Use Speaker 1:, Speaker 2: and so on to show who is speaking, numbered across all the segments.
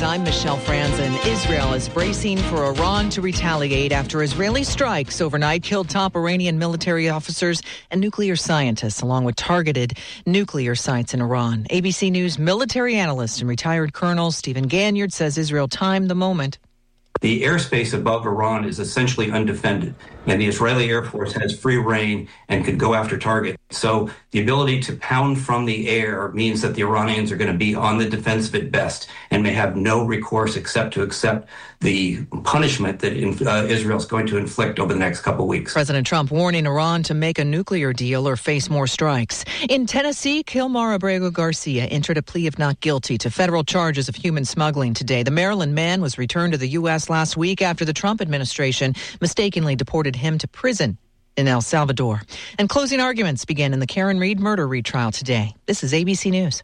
Speaker 1: I'm Michelle Franzen. Israel is bracing for Iran to retaliate after Israeli strikes overnight killed top Iranian military officers and nuclear scientists, along with targeted nuclear sites in Iran. ABC News military analyst and retired Colonel Stephen Ganyard says Israel timed the moment.
Speaker 2: The airspace above Iran is essentially undefended, and the Israeli Air Force has free reign and could go after targets. So the ability to pound from the air means that the Iranians are going to be on the defensive at best and may have no recourse except to accept the punishment that Israel is going to inflict over the next couple of weeks.
Speaker 1: President Trump warning Iran to make a nuclear deal or face more strikes. In Tennessee, Kilmar Abrego Garcia entered a plea of not guilty to federal charges of human smuggling today. The Maryland man was returned to the U.S. last week after the Trump administration mistakenly deported him to prison in El Salvador. And closing arguments began in the Karen Reed murder retrial today. This is ABC News.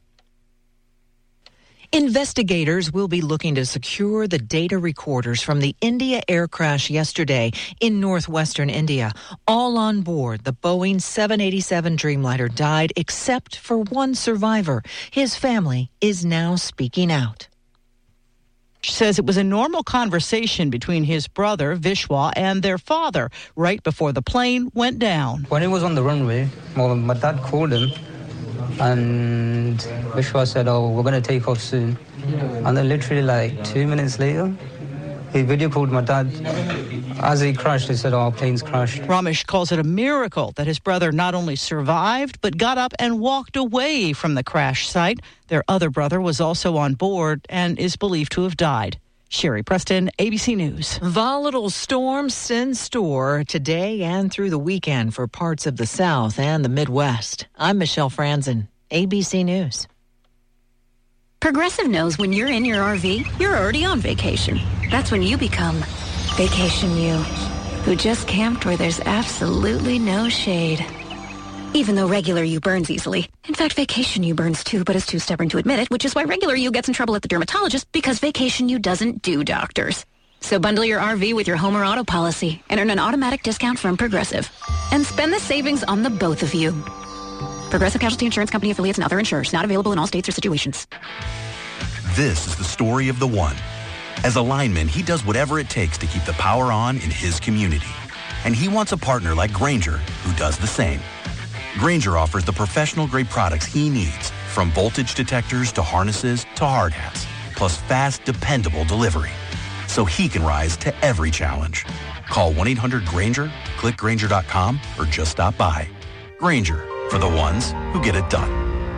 Speaker 1: Investigators will be looking to secure the data recorders from the India air crash yesterday in northwestern India. All on board the Boeing 787 Dreamliner died except for one survivor. His family is now speaking out.
Speaker 3: She says it was a normal conversation between his brother, Vishwa, and their father right before the plane went down.
Speaker 4: When he was on the runway, my dad called him, and Vishwa said, we're going to take off soon. And then literally like 2 minutes later, he video called my dad. As he crashed, he said, our plane's crashed.
Speaker 3: Ramesh calls it a miracle that his brother not only survived, but got up and walked away from the crash site. Their other brother was also on board and is believed to have died. Sherry Preston, ABC News.
Speaker 1: Volatile storms in store today and through the weekend for parts of the South and the Midwest. I'm Michelle Franzen, ABC News.
Speaker 5: Progressive knows when you're in your RV, you're already on vacation. That's when you become Vacation You, who just camped where there's absolutely no shade. Even though regular you burns easily. In fact, Vacation You burns too, but is too stubborn to admit it, which is why regular you gets in trouble at the dermatologist because Vacation You doesn't do doctors. So bundle your RV with your home or auto policy and earn an automatic discount from Progressive. And spend the savings on the both of you. Progressive Casualty Insurance Company affiliates and other insurers. Not available in all states or situations.
Speaker 6: This is the story of the one. As a lineman, he does whatever it takes to keep the power on in his community. And he wants a partner like Grainger who does the same. Grainger offers the professional-grade products he needs, from voltage detectors to harnesses to hard hats, plus fast, dependable delivery, so he can rise to every challenge. Call 1-800-GRAINGER, click Grainger.com, or just stop by. Grainger, for the ones who get it done.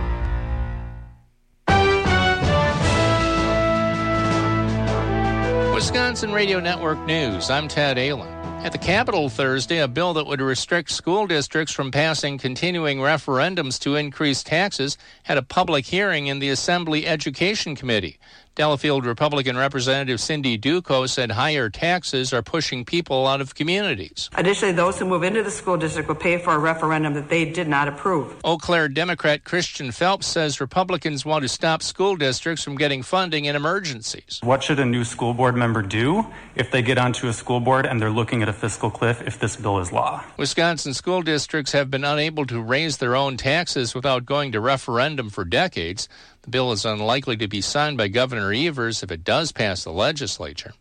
Speaker 7: Wisconsin Radio Network News. I'm Ted Allen. At the Capitol Thursday, a bill that would restrict school districts from passing continuing referendums to increase taxes had a public hearing in the Assembly Education Committee. Delafield Republican Representative Cindy Duco said higher taxes are pushing people out of communities.
Speaker 8: Additionally, those who move into the school district will pay for a referendum that they did not approve.
Speaker 7: Eau Claire Democrat Christian Phelps says Republicans want to stop school districts from getting funding in emergencies.
Speaker 9: What should a new school board member do if they get onto a school board and they're looking at a fiscal cliff if this bill is law?
Speaker 7: Wisconsin school districts have been unable to raise their own taxes without going to referendum for decades. The bill is unlikely to be signed by Governor Evers if it does pass the legislature.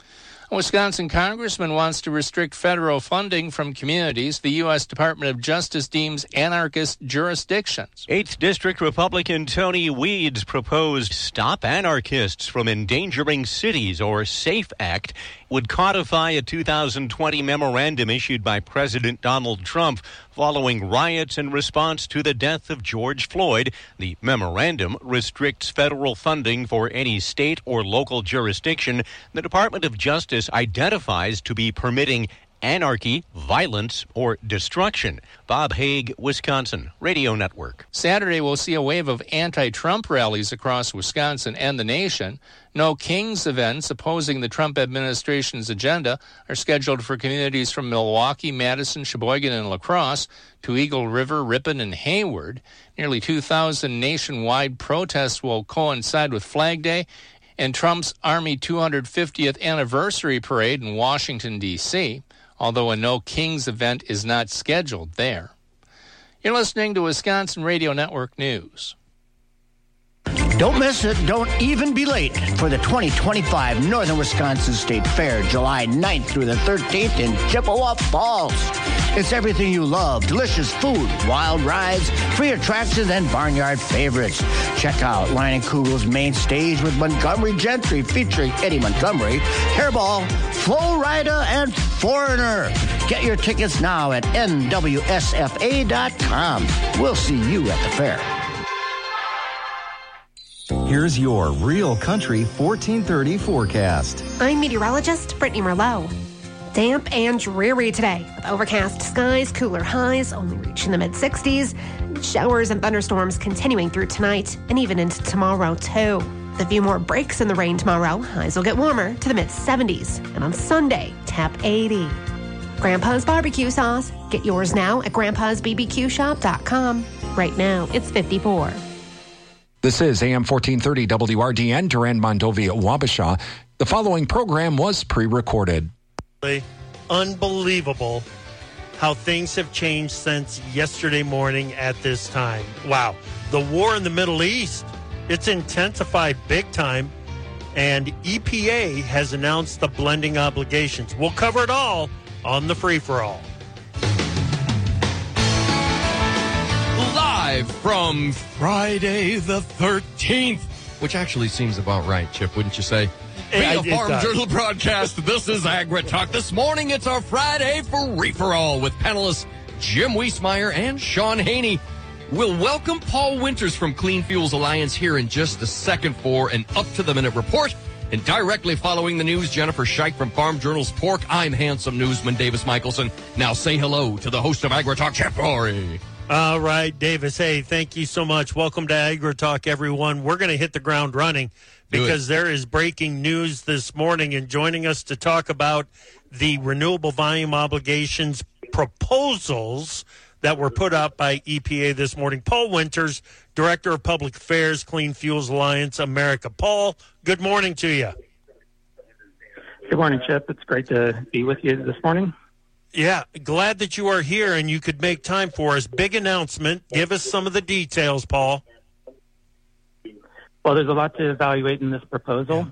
Speaker 7: A Wisconsin congressman wants to restrict federal funding from communities the U.S. Department of Justice deems anarchist jurisdictions.
Speaker 10: 8th District Republican Tony Weeds proposed Stop Anarchists from Endangering Cities, or SAFE Act, would codify a 2020 memorandum issued by President Donald Trump following riots in response to the death of George Floyd. The memorandum restricts federal funding for any state or local jurisdiction the Department of Justice identifies to be permitting anarchy, violence, or destruction. Bob Haig, Wisconsin Radio Network.
Speaker 7: Saturday will see a wave of anti-Trump rallies across Wisconsin and the nation. No Kings events opposing the Trump administration's agenda are scheduled for communities from Milwaukee, Madison, Sheboygan, and La Crosse to Eagle River, Ripon, and Hayward. Nearly 2,000 nationwide protests will coincide with Flag Day and Trump's Army 250th anniversary parade in Washington, D.C., although a No Kings event is not scheduled there. You're listening to Wisconsin Radio Network News.
Speaker 11: Don't miss it. Don't even be late for the 2025 Northern Wisconsin State Fair, July 9th through the 13th in Chippewa Falls. It's everything you love. Delicious food, wild rides, free attractions, and barnyard favorites. Check out Lion & Kugel's main stage with Montgomery Gentry featuring Eddie Montgomery, Hairball, Flo Rida, and Foreigner. Get your tickets now at nwsfa.com. We'll see you at the fair.
Speaker 12: Here's your Real Country 1430 forecast.
Speaker 13: I'm meteorologist Brittany Merlot. Damp and dreary today with overcast skies, cooler highs only reaching the mid-60s, showers and thunderstorms continuing through tonight and even into tomorrow too. With a few more breaks in the rain tomorrow, highs will get warmer to the mid-70s, and on Sunday, tap 80. Grandpa's barbecue sauce. Get yours now at grandpa'sbbqshop.com. Right now, it's 54.
Speaker 14: This is AM 1430 WRDN, Durand Mondovi at Wabasha. The following program was pre-recorded.
Speaker 15: Unbelievable how things have changed since yesterday morning at this time. Wow. The war in the Middle East, it's intensified big time, and EPA has announced the blending obligations. We'll cover it all on the Free-for-All.
Speaker 16: Live from Friday the 13th, which actually seems about right, Chip, wouldn't you say? Being a Farm Journal broadcast, this is Agri Talk. This morning, it's our Friday Free-for-All with panelists Jim Wiesmeyer and Sean Haney. We'll welcome Paul Winters from Clean Fuels Alliance here in just a second for an up-to-the-minute report. And directly following the news, Jennifer Scheich from Farm Journal's Pork. I'm handsome newsman Davis Michelson. Now say hello to the host of Agri Talk, Chip Rory.
Speaker 15: All right, Davis. Hey, thank you so much. Welcome to Agri Talk, everyone. We're going to hit the ground running because there is breaking news this morning, and joining us to talk about the renewable volume obligations proposals that were put out by EPA this morning, Paul Winters, Director of Public Affairs, Clean Fuels Alliance America. Paul, good morning to you.
Speaker 17: Good morning, Chip. It's great to be with you this morning.
Speaker 15: Yeah, glad that you are here and you could make time for us. Big announcement. Give us some of the details, Paul.
Speaker 17: Well, there's a lot to evaluate in this proposal.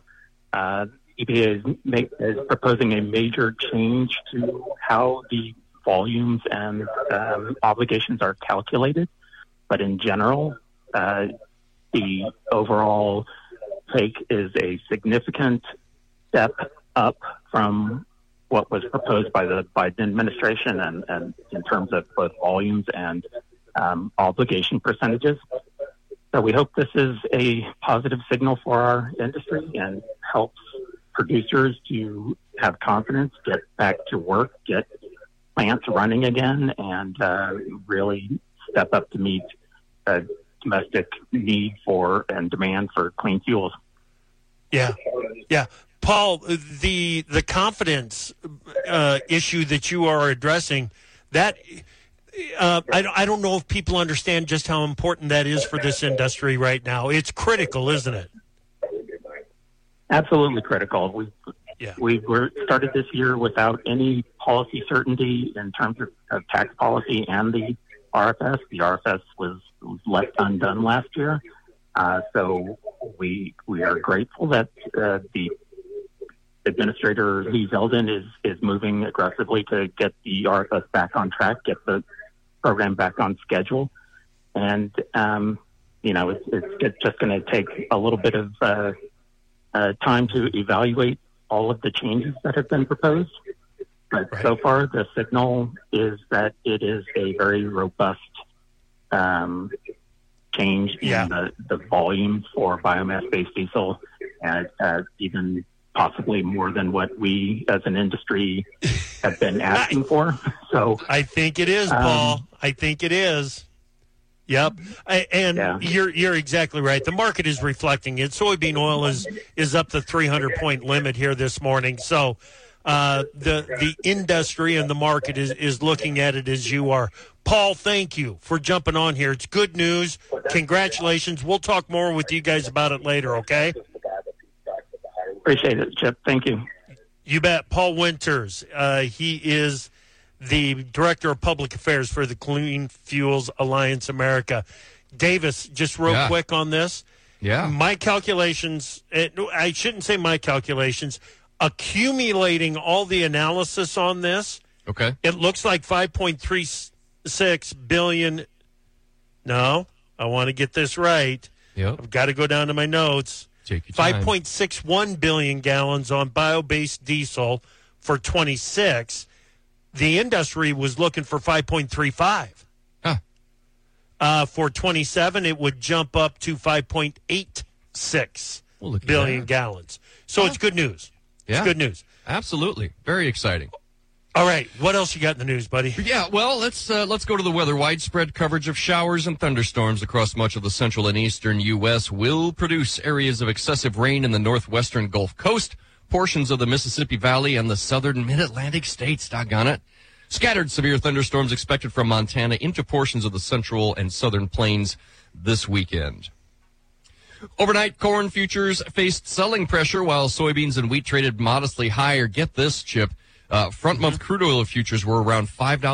Speaker 17: EPA is proposing a major change to how the volumes and obligations are calculated. But in general, the overall take is a significant step up from what was proposed by the Biden administration and in terms of both volumes and obligation percentages. So we hope this is a positive signal for our industry and helps producers to have confidence, get back to work, get plants running again, and really step up to meet domestic need for and demand for clean fuels.
Speaker 15: Yeah. Paul, the confidence issue that you are addressing, that I don't know if people understand just how important that is for this industry right now. It's critical, isn't it?
Speaker 17: Absolutely critical. We were started this year without any policy certainty in terms of tax policy and the RFS. The RFS was left undone last year. So we are grateful that the Administrator Lee Zeldin is moving aggressively to get the RFS back on track, get the program back on schedule. And, it's just going to take a little bit of time to evaluate all of the changes that have been proposed. But so far, the signal is that it is a very robust change in the volumes for biomass-based diesel, and even possibly more than what we as an industry have been asking for. So
Speaker 15: I think it is, Paul. I think it is. Yep. You're exactly right. The market is reflecting it. Soybean oil is up the 300-point limit here this morning. So the industry and the market is looking at it as you are. Paul, thank you for jumping on here. It's good news. Congratulations. We'll talk more with you guys about it later, okay?
Speaker 17: Appreciate it, Chip. Thank you.
Speaker 15: You bet. Paul Winters. He is the Director of Public Affairs for the Clean Fuels Alliance America. Davis, just real quick on this.
Speaker 16: Yeah.
Speaker 15: My calculations, I shouldn't say my calculations, accumulating all the analysis on this,
Speaker 16: okay,
Speaker 15: it looks like 5.36 billion. No, I want to get this right.
Speaker 16: Yep.
Speaker 15: I've got to go down to my notes.
Speaker 16: Take your time.
Speaker 15: 5.61 billion gallons on bio-based diesel for 26. The industry was looking for 5.35. For 27, it would jump up to 5.86 billion gallons. So it's good news.
Speaker 16: Yeah.
Speaker 15: It's good news.
Speaker 16: Absolutely. Very exciting.
Speaker 15: All right. What else you got in the news, buddy?
Speaker 16: Yeah, well, let's go to the weather. Widespread coverage of showers and thunderstorms across much of the central and eastern U.S. will produce areas of excessive rain in the northwestern Gulf Coast, portions of the Mississippi Valley, and the southern mid-Atlantic states. Doggone it. Scattered severe thunderstorms expected from Montana into portions of the central and southern plains this weekend. Overnight, corn futures faced selling pressure while soybeans and wheat traded modestly higher. Get this, Chip. Front-month crude oil futures were around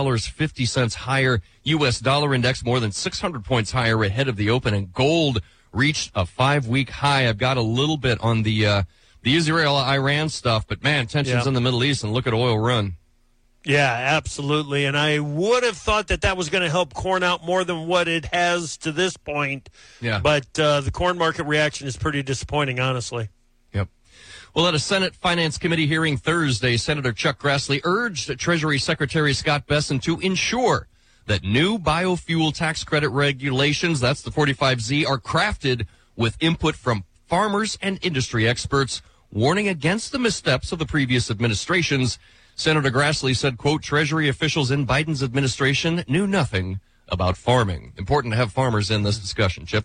Speaker 16: $5.50 higher. U.S. dollar index more than 600 points higher ahead of the open, and gold reached a 5-week high. I've got a little bit on the Israel-Iran stuff, but, man, tensions in the Middle East, and look at oil run.
Speaker 15: Yeah, absolutely. And I would have thought that was going to help corn out more than what it has to this point.
Speaker 16: Yeah.
Speaker 15: But the corn market reaction is pretty disappointing, honestly.
Speaker 16: Yep. Well, at a Senate Finance Committee hearing Thursday, Senator Chuck Grassley urged Treasury Secretary Scott Bessent to ensure that new biofuel tax credit regulations, that's the 45Z, are crafted with input from farmers and industry experts, warning against the missteps of the previous administrations. Senator Grassley said, quote, Treasury officials in Biden's administration knew nothing about farming. Important to have farmers in this discussion, Chip.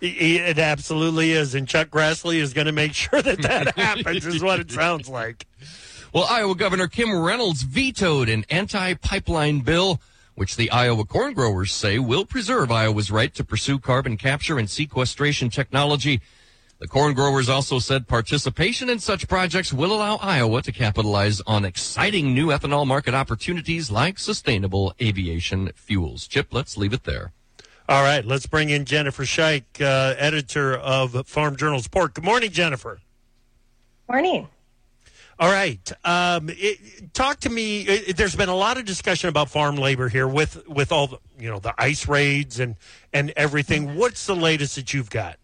Speaker 15: It absolutely is, and Chuck Grassley is going to make sure that happens, is what it sounds like.
Speaker 16: Well, Iowa Governor Kim Reynolds vetoed an anti-pipeline bill, which the Iowa corn growers say will preserve Iowa's right to pursue carbon capture and sequestration technology. The corn growers also said participation in such projects will allow Iowa to capitalize on exciting new ethanol market opportunities like sustainable aviation fuels. Chip, let's leave it there.
Speaker 15: All right, let's bring in Jennifer Scheich, editor of Farm Journal's Pork. Good morning, Jennifer.
Speaker 18: Morning.
Speaker 15: All right. Talk to me. There's been a lot of discussion about farm labor here with all the, the ICE raids and everything. What's the latest that you've got?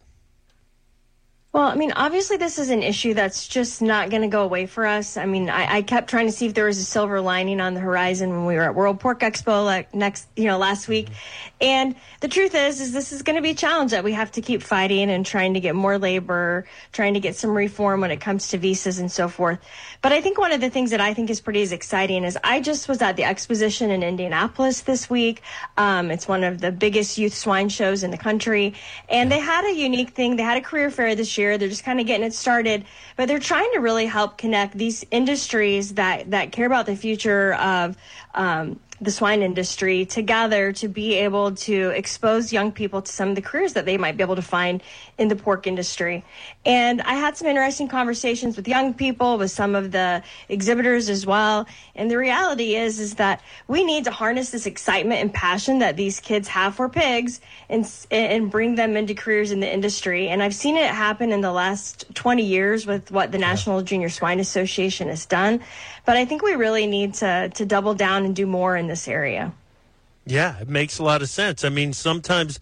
Speaker 18: Well, I mean, obviously this is an issue that's just not going to go away for us. I mean, I kept trying to see if there was a silver lining on the horizon when we were at World Pork Expo last week. And the truth is this is going to be a challenge that we have to keep fighting and trying to get more labor, trying to get some reform when it comes to visas and so forth. But I think one of the things that I think is pretty exciting is I just was at the exposition in Indianapolis this week. It's one of the biggest youth swine shows in the country. And they had a unique thing. They had a career fair this year. They're just kind of getting it started, but they're trying to really help connect these industries that care about the future of the swine industry together to be able to expose young people to some of the careers that they might be able to find in the pork industry. And I had some interesting conversations with young people, with some of the exhibitors as well. And the reality is that we need to harness this excitement and passion that these kids have for pigs and bring them into careers in the industry. And I've seen it happen in the last 20 years with what the National Junior Swine Association has done. But I think we really need to double down and do more in this area.
Speaker 15: Yeah, it makes a lot of sense. I mean, sometimes,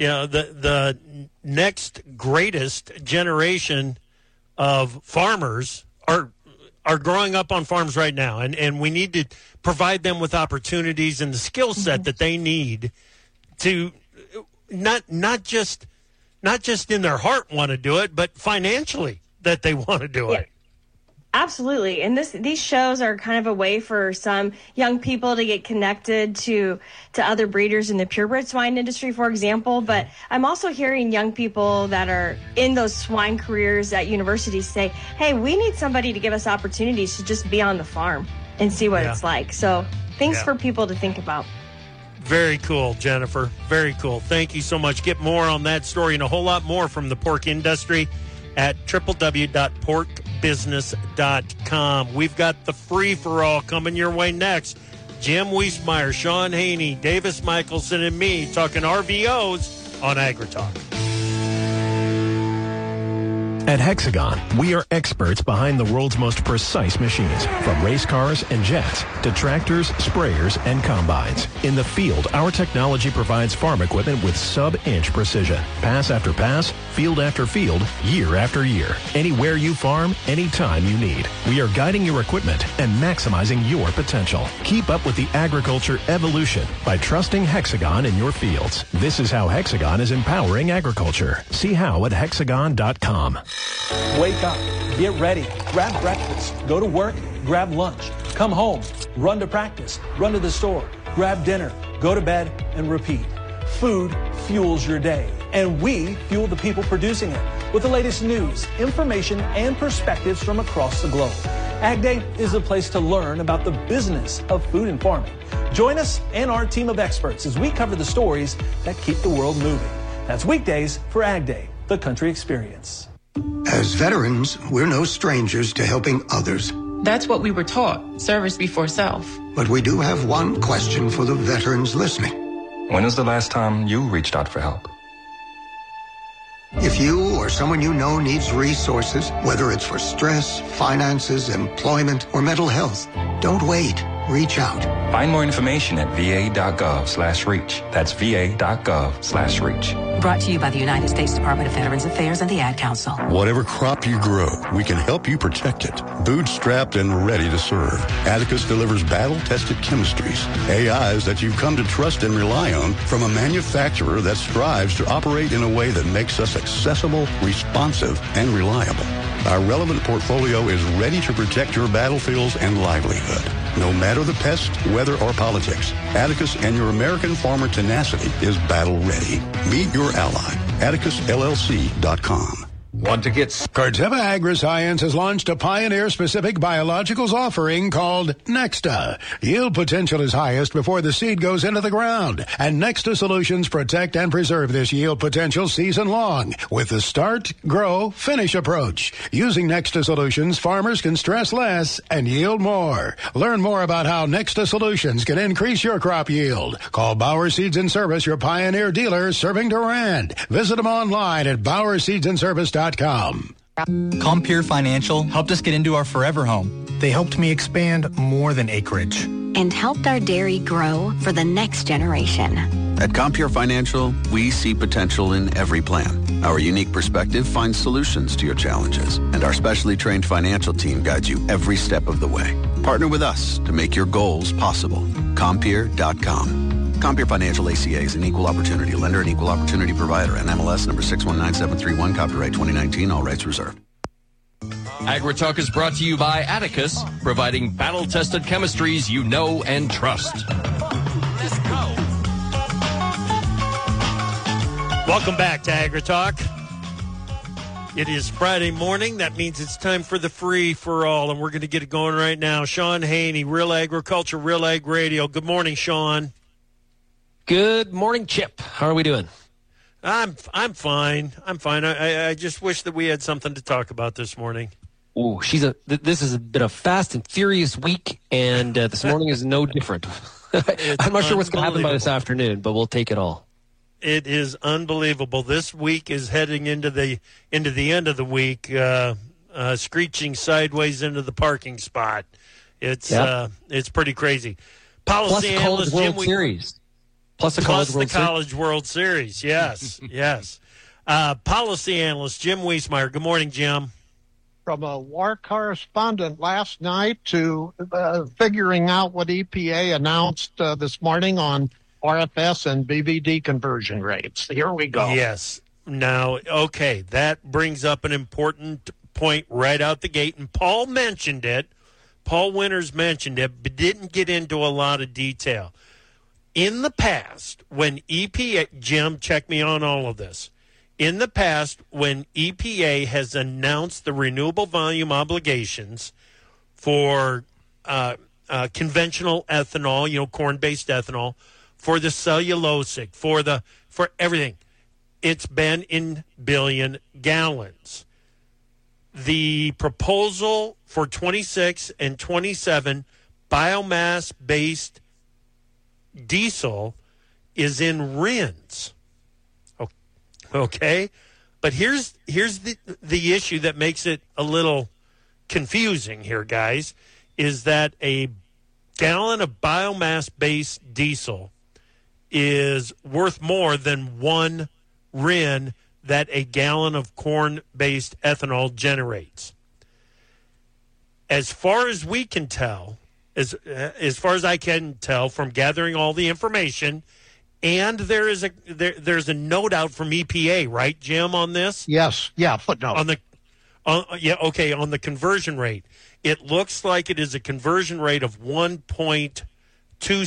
Speaker 15: the next greatest generation of farmers are growing up on farms right now, and we need to provide them with opportunities and the skill set that they need to not just in their heart want to do it, but financially that they want to do it.
Speaker 18: Absolutely. And these shows are kind of a way for some young people to get connected to other breeders in the purebred swine industry, for example. But I'm also hearing young people that are in those swine careers at universities say, hey, we need somebody to give us opportunities to just be on the farm and see what it's like. So things for people to think about.
Speaker 15: Very cool, Jennifer. Very cool. Thank you so much. Get more on that story and a whole lot more from the pork industry at www.porkbusiness.com. We've got the free-for-all coming your way next. Jim Wiesmeyer, Sean Haney, Davis Michaelson, and me talking RVOs on AgriTalk.
Speaker 19: This is Agri-Talk.
Speaker 15: 8:30 on AgriTalk.
Speaker 19: At Hexagon, we are experts behind the world's most precise machines, from race cars and jets to tractors, sprayers, and combines. In the field, our technology provides farm equipment with sub-inch precision. Pass after pass, field after field, year after year. Anywhere you farm, anytime you need. We are guiding your equipment and maximizing your potential. Keep up with the agriculture evolution by trusting Hexagon in your fields. This is how Hexagon is empowering agriculture. See how at hexagon.com.
Speaker 20: Wake up, get ready, grab breakfast, go to work, grab lunch, come home, run to practice, run to the store, grab dinner, go to bed, and repeat. Food fuels your day, and we fuel the people producing it with the latest news, information, and perspectives from across the globe. Ag Day is a place to learn about the business of food and farming. Join us and our team of experts as we cover the stories that keep the world moving. That's weekdays for Ag Day, the country experience.
Speaker 21: As veterans, we're no strangers to helping others.
Speaker 22: That's what we were taught, service before self.
Speaker 21: But we do have one question for the veterans listening.
Speaker 23: When was the last time you reached out for help?
Speaker 21: If you or someone you know needs resources, whether it's for stress, finances, employment, or mental health, don't wait. Reach out.
Speaker 23: Find more information at va.gov/reach. That's va.gov/reach.
Speaker 24: Brought to you by the United States Department of Veterans Affairs and the Ad Council.
Speaker 25: Whatever crop you grow, we can help you protect it. Bootstrapped and ready to serve. Atticus delivers battle-tested chemistries, AIs that you've come to trust and rely on from a manufacturer that strives to operate in a way that makes us accessible, responsive, and reliable. Our relevant portfolio is ready to protect your battlefields and livelihood. No matter the pest, weather, or politics, Atticus and your American farmer tenacity is battle ready. Meet your ally. AtticusLLC.com.
Speaker 26: Want to get...
Speaker 27: Corteva Agriscience has launched a pioneer-specific biologicals offering called Nexta. Yield potential is highest before the seed goes into the ground, and Nexta solutions protect and preserve this yield potential season long with the start, grow, finish approach. Using Nexta solutions, farmers can stress less and yield more. Learn more about how Nexta solutions can increase your crop yield. Call Bauer Seeds and Service, your pioneer dealer serving Durand. Visit them online at BauerSeedsandService.com.
Speaker 28: Compeer Financial helped us get into our forever home.
Speaker 29: They helped me expand more than acreage.
Speaker 5: And helped our dairy grow for the next generation.
Speaker 30: At Compeer Financial, we see potential in every plan. Our unique perspective finds solutions to your challenges, and our specially trained financial team guides you every step of the way. Partner with us to make your goals possible. Compeer.com. Compeer Financial ACA is an equal opportunity lender and equal opportunity provider. NMLS number 619731, copyright 2019, all rights reserved.
Speaker 16: AgriTalk is brought to you by Atticus, providing battle-tested chemistries you know and trust.
Speaker 15: Let's go. Welcome back to AgriTalk. It is Friday morning. That means it's time for the free-for-all, and we're going to get it going right now. Sean Haney, Real Agriculture, Real Ag Radio. Good morning, Sean.
Speaker 31: Good morning, Chip. How are we doing?
Speaker 15: I'm fine. I'm fine. I just wish that we had something to talk about this morning.
Speaker 31: Ooh, this has been a fast and furious week, and this morning is no different. I'm not sure what's going to happen by this afternoon, but we'll take it all.
Speaker 15: It is unbelievable. This week is heading into the end of the week, screeching sideways into the parking spot. It's pretty crazy. Policy analyst Jim Series. Plus the College World Series, yes, yes. Policy analyst Jim Wiesmeyer. Good morning, Jim.
Speaker 32: From a war correspondent last night to figuring out what EPA announced this morning on RFS and BVD conversion rates. Here we go.
Speaker 15: Yes. Now, okay, that brings up an important point right out the gate, and Paul mentioned it. Paul Winters mentioned it, but didn't get into a lot of detail. In the past, when EPA, Jim, check me on all of this. In the past, when EPA has announced the renewable volume obligations for conventional ethanol, corn-based ethanol, for the cellulosic, for everything, it's been in billion gallons. The proposal for 26 and 27 biomass-based diesel is in RINs. Okay? But here's the issue that makes it a little confusing here, guys, is that a gallon of biomass-based diesel is worth more than 1 RIN that a gallon of corn-based ethanol generates. As far as we can tell, as far as I can tell from gathering all the information, and there's a note out from EPA, right, Jim, on this?
Speaker 32: Yes, yeah, footnote.
Speaker 15: On the conversion rate. It looks like it is a conversion rate of 1.27 to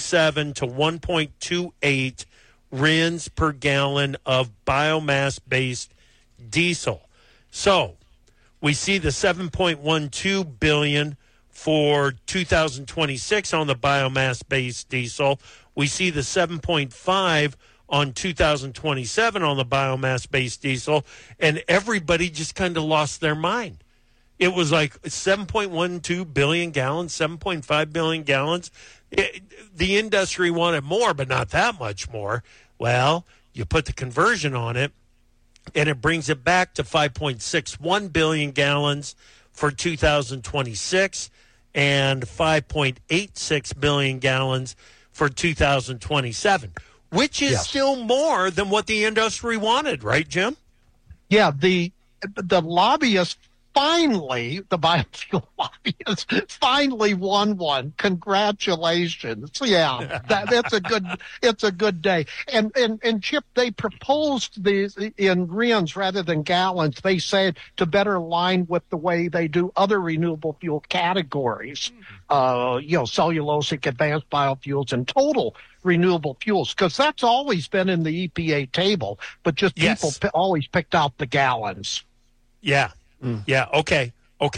Speaker 15: 1.28 RINs per gallon of biomass-based diesel. So we see the $7.12 billion for 2026 on the biomass-based diesel. We see the 7.5 on 2027 on the biomass-based diesel, and everybody just kind of lost their mind. It was like 7.12 billion gallons, 7.5 billion gallons. The industry wanted more, but not that much more. Well, you put the conversion on it, and it brings it back to 5.61 billion gallons for 2026 and 5.86 billion gallons for 2027, which is still more than what the industry wanted, right, Jim?
Speaker 32: Yeah, the lobbyists finally, the biofuel lobbyists finally won one. Congratulations! Yeah, it's a good day. And Chip, they proposed these in RINs rather than gallons. They said to better align with the way they do other renewable fuel categories. Cellulosic, advanced biofuels, and total renewable fuels, because that's always been in the EPA table, but just people always picked out the gallons.
Speaker 15: Yeah. Yeah. Okay.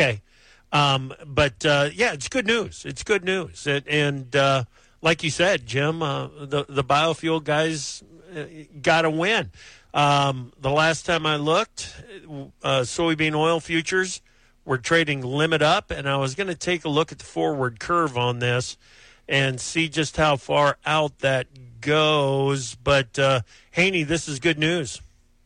Speaker 15: It's good news. It's good news. And like you said, Jim, the biofuel guys got a win. The last time I looked, soybean oil futures were trading limit up, and I was going to take a look at the forward curve on this and see just how far out that goes. But, Haney, this is good news.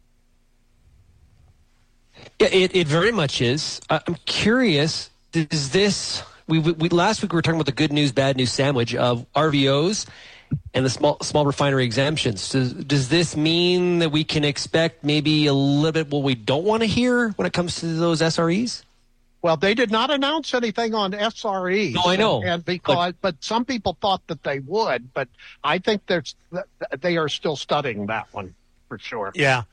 Speaker 31: Yeah, it very much is. I'm curious, is this we last week we were talking about the good news, bad news sandwich of RVOs and the small refinery exemptions. Does this mean that we can expect maybe a little bit what we don't want to hear when it comes to those SREs?
Speaker 32: Well, they did not announce anything on SREs.
Speaker 31: No, I know.
Speaker 32: But some people thought that they would, but I think they are still studying that one for sure.
Speaker 15: Yeah.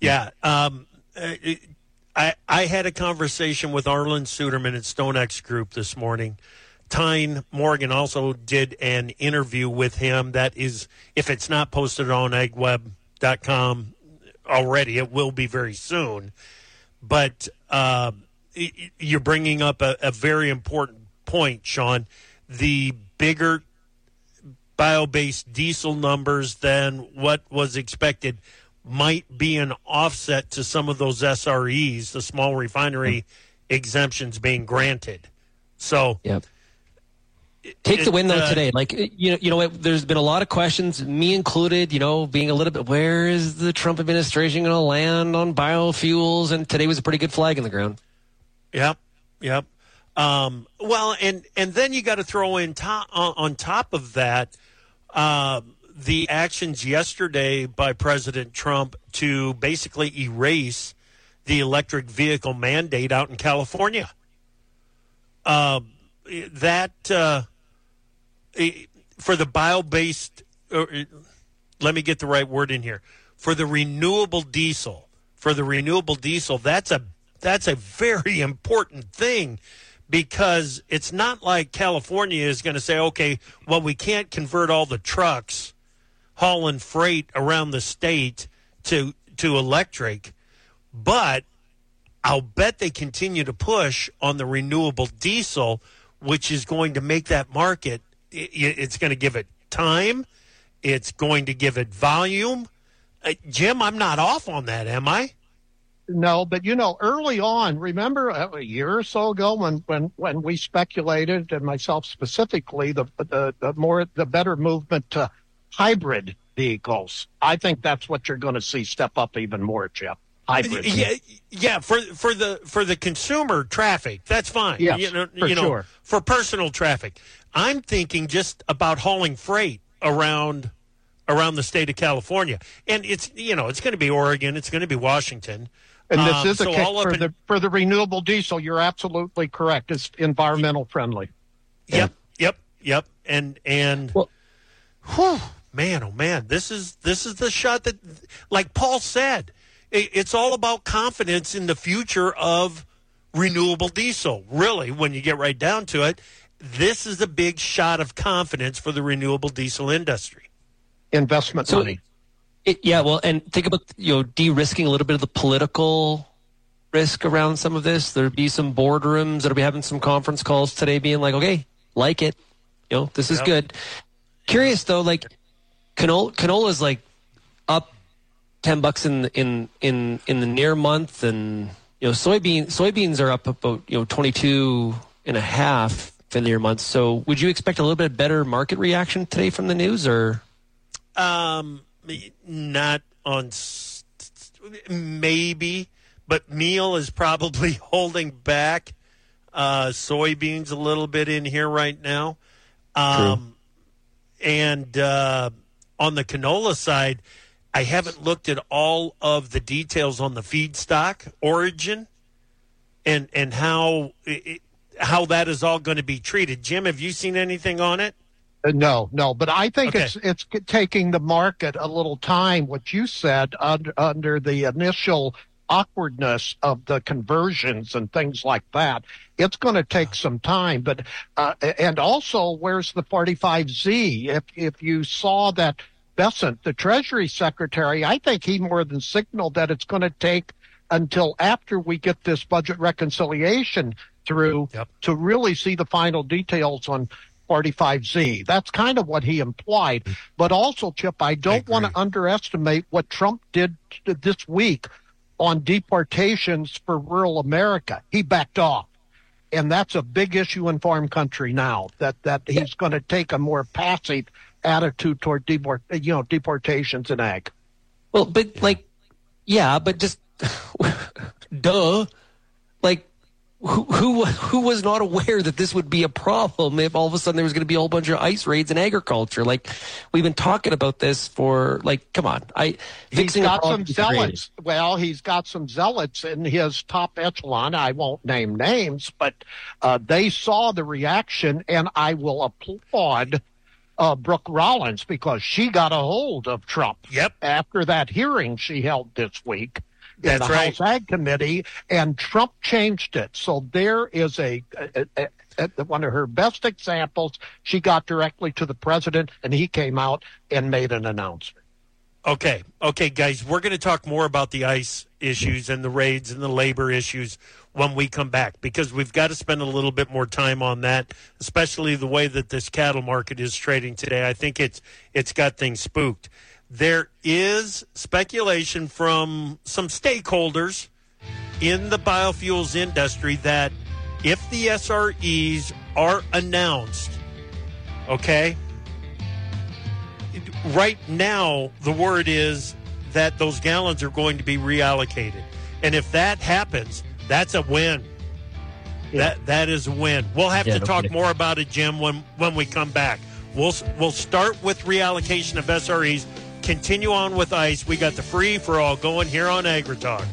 Speaker 15: I had a conversation with Arlen Suderman at StoneX Group this morning. Tyne Morgan also did an interview with him that is, if it's not posted on agweb.com already, it will be very soon. But you're bringing up a very important point, Sean. The bigger bio-based diesel numbers than what was expected might be an offset to some of those SREs, the small refinery exemptions being granted. So,
Speaker 31: take the win though today. Like there's been a lot of questions, me included. Being a little bit, where is the Trump administration going to land on biofuels? And today was a pretty good flag in the ground.
Speaker 15: Yep. Well, and then you got to throw in on top of that. The actions yesterday by President Trump to basically erase the electric vehicle mandate out in California. For the bio-based, let me get the right word in here. For the renewable diesel, that's a very important thing. Because it's not like California is going to say, okay, well, we can't convert all the trucks hauling freight around the state to electric, but I'll bet they continue to push on the renewable diesel, which is going to make that market, it's going to give it time, it's going to give it volume. Jim, I'm not off on that, am I?
Speaker 32: No, but early on, remember a year or so ago when we speculated, and myself specifically, the better movement to hybrid vehicles. I think that's what you're going to see step up even more, Jeff. hybrid.
Speaker 15: Yeah. For the consumer traffic, that's fine.
Speaker 32: Yes, sure.
Speaker 15: For personal traffic, I'm thinking just about hauling freight around the state of California, and it's going to be Oregon, it's going to be Washington.
Speaker 32: And this is a case for the renewable diesel. You're absolutely correct. It's environmental friendly.
Speaker 15: Yep. And whew, man, oh man, this is the shot that, like Paul said, it's all about confidence in the future of renewable diesel. Really, when you get right down to it, this is a big shot of confidence for the renewable diesel industry.
Speaker 32: Investment money.
Speaker 31: And think about de-risking a little bit of the political risk around some of this. There'll be some boardrooms that'll be having some conference calls today, being like, okay, like it, this is good. Curious though, like canola's like up $10 in the near month, and soybeans are up about 22.5 in the near month. So would you expect a little bit better market reaction today from the news, or?
Speaker 15: Not on maybe, but meal is probably holding back soybeans a little bit in here right now. And on the canola side, I haven't looked at all of the details on the feedstock origin and how that is all going to be treated. Jim, have you seen anything on it?
Speaker 32: No, but I think it's taking the market a little time, what you said, under the initial awkwardness of the conversions and things like that. It's going to take some time, but and also, where's the 45Z? If you saw that Bessent, the Treasury Secretary, I think he more than signaled that it's going to take until after we get this budget reconciliation through to really see the final details on 45Z. That's kind of what he implied. But also, Chip, I don't want to underestimate what Trump did this week on deportations for rural America. He backed off. And that's a big issue in farm country now, that he's going to take a more passive attitude toward deportations in ag.
Speaker 31: Well, but but just duh. Like, who was not aware that this would be a problem if all of a sudden there was going to be a whole bunch of ICE raids in agriculture? Like, we've been talking about this for, come on.
Speaker 32: He's got some zealots. Well, he's got some zealots in his top echelon. I won't name names, but they saw the reaction, and I will applaud Brooke Rollins because she got a hold of Trump after that hearing she held this week. In the House Ag Committee, and Trump changed it. So there is one of her best examples. She got directly to the president, and he came out and made an announcement.
Speaker 15: Okay, guys, we're going to talk more about the ICE issues and the raids and the labor issues when we come back, because we've got to spend a little bit more time on that, especially the way that this cattle market is trading today. I think it's got things spooked. There is speculation from some stakeholders in the biofuels industry that if the SREs are announced, right now the word is that those gallons are going to be reallocated. And if that happens, that's a win. Yeah. That is a win. We'll have to talk more about it, Jim, when we come back. We'll start with reallocation of SREs. Continue on with ICE. We got the free for all going here on AgriTalk.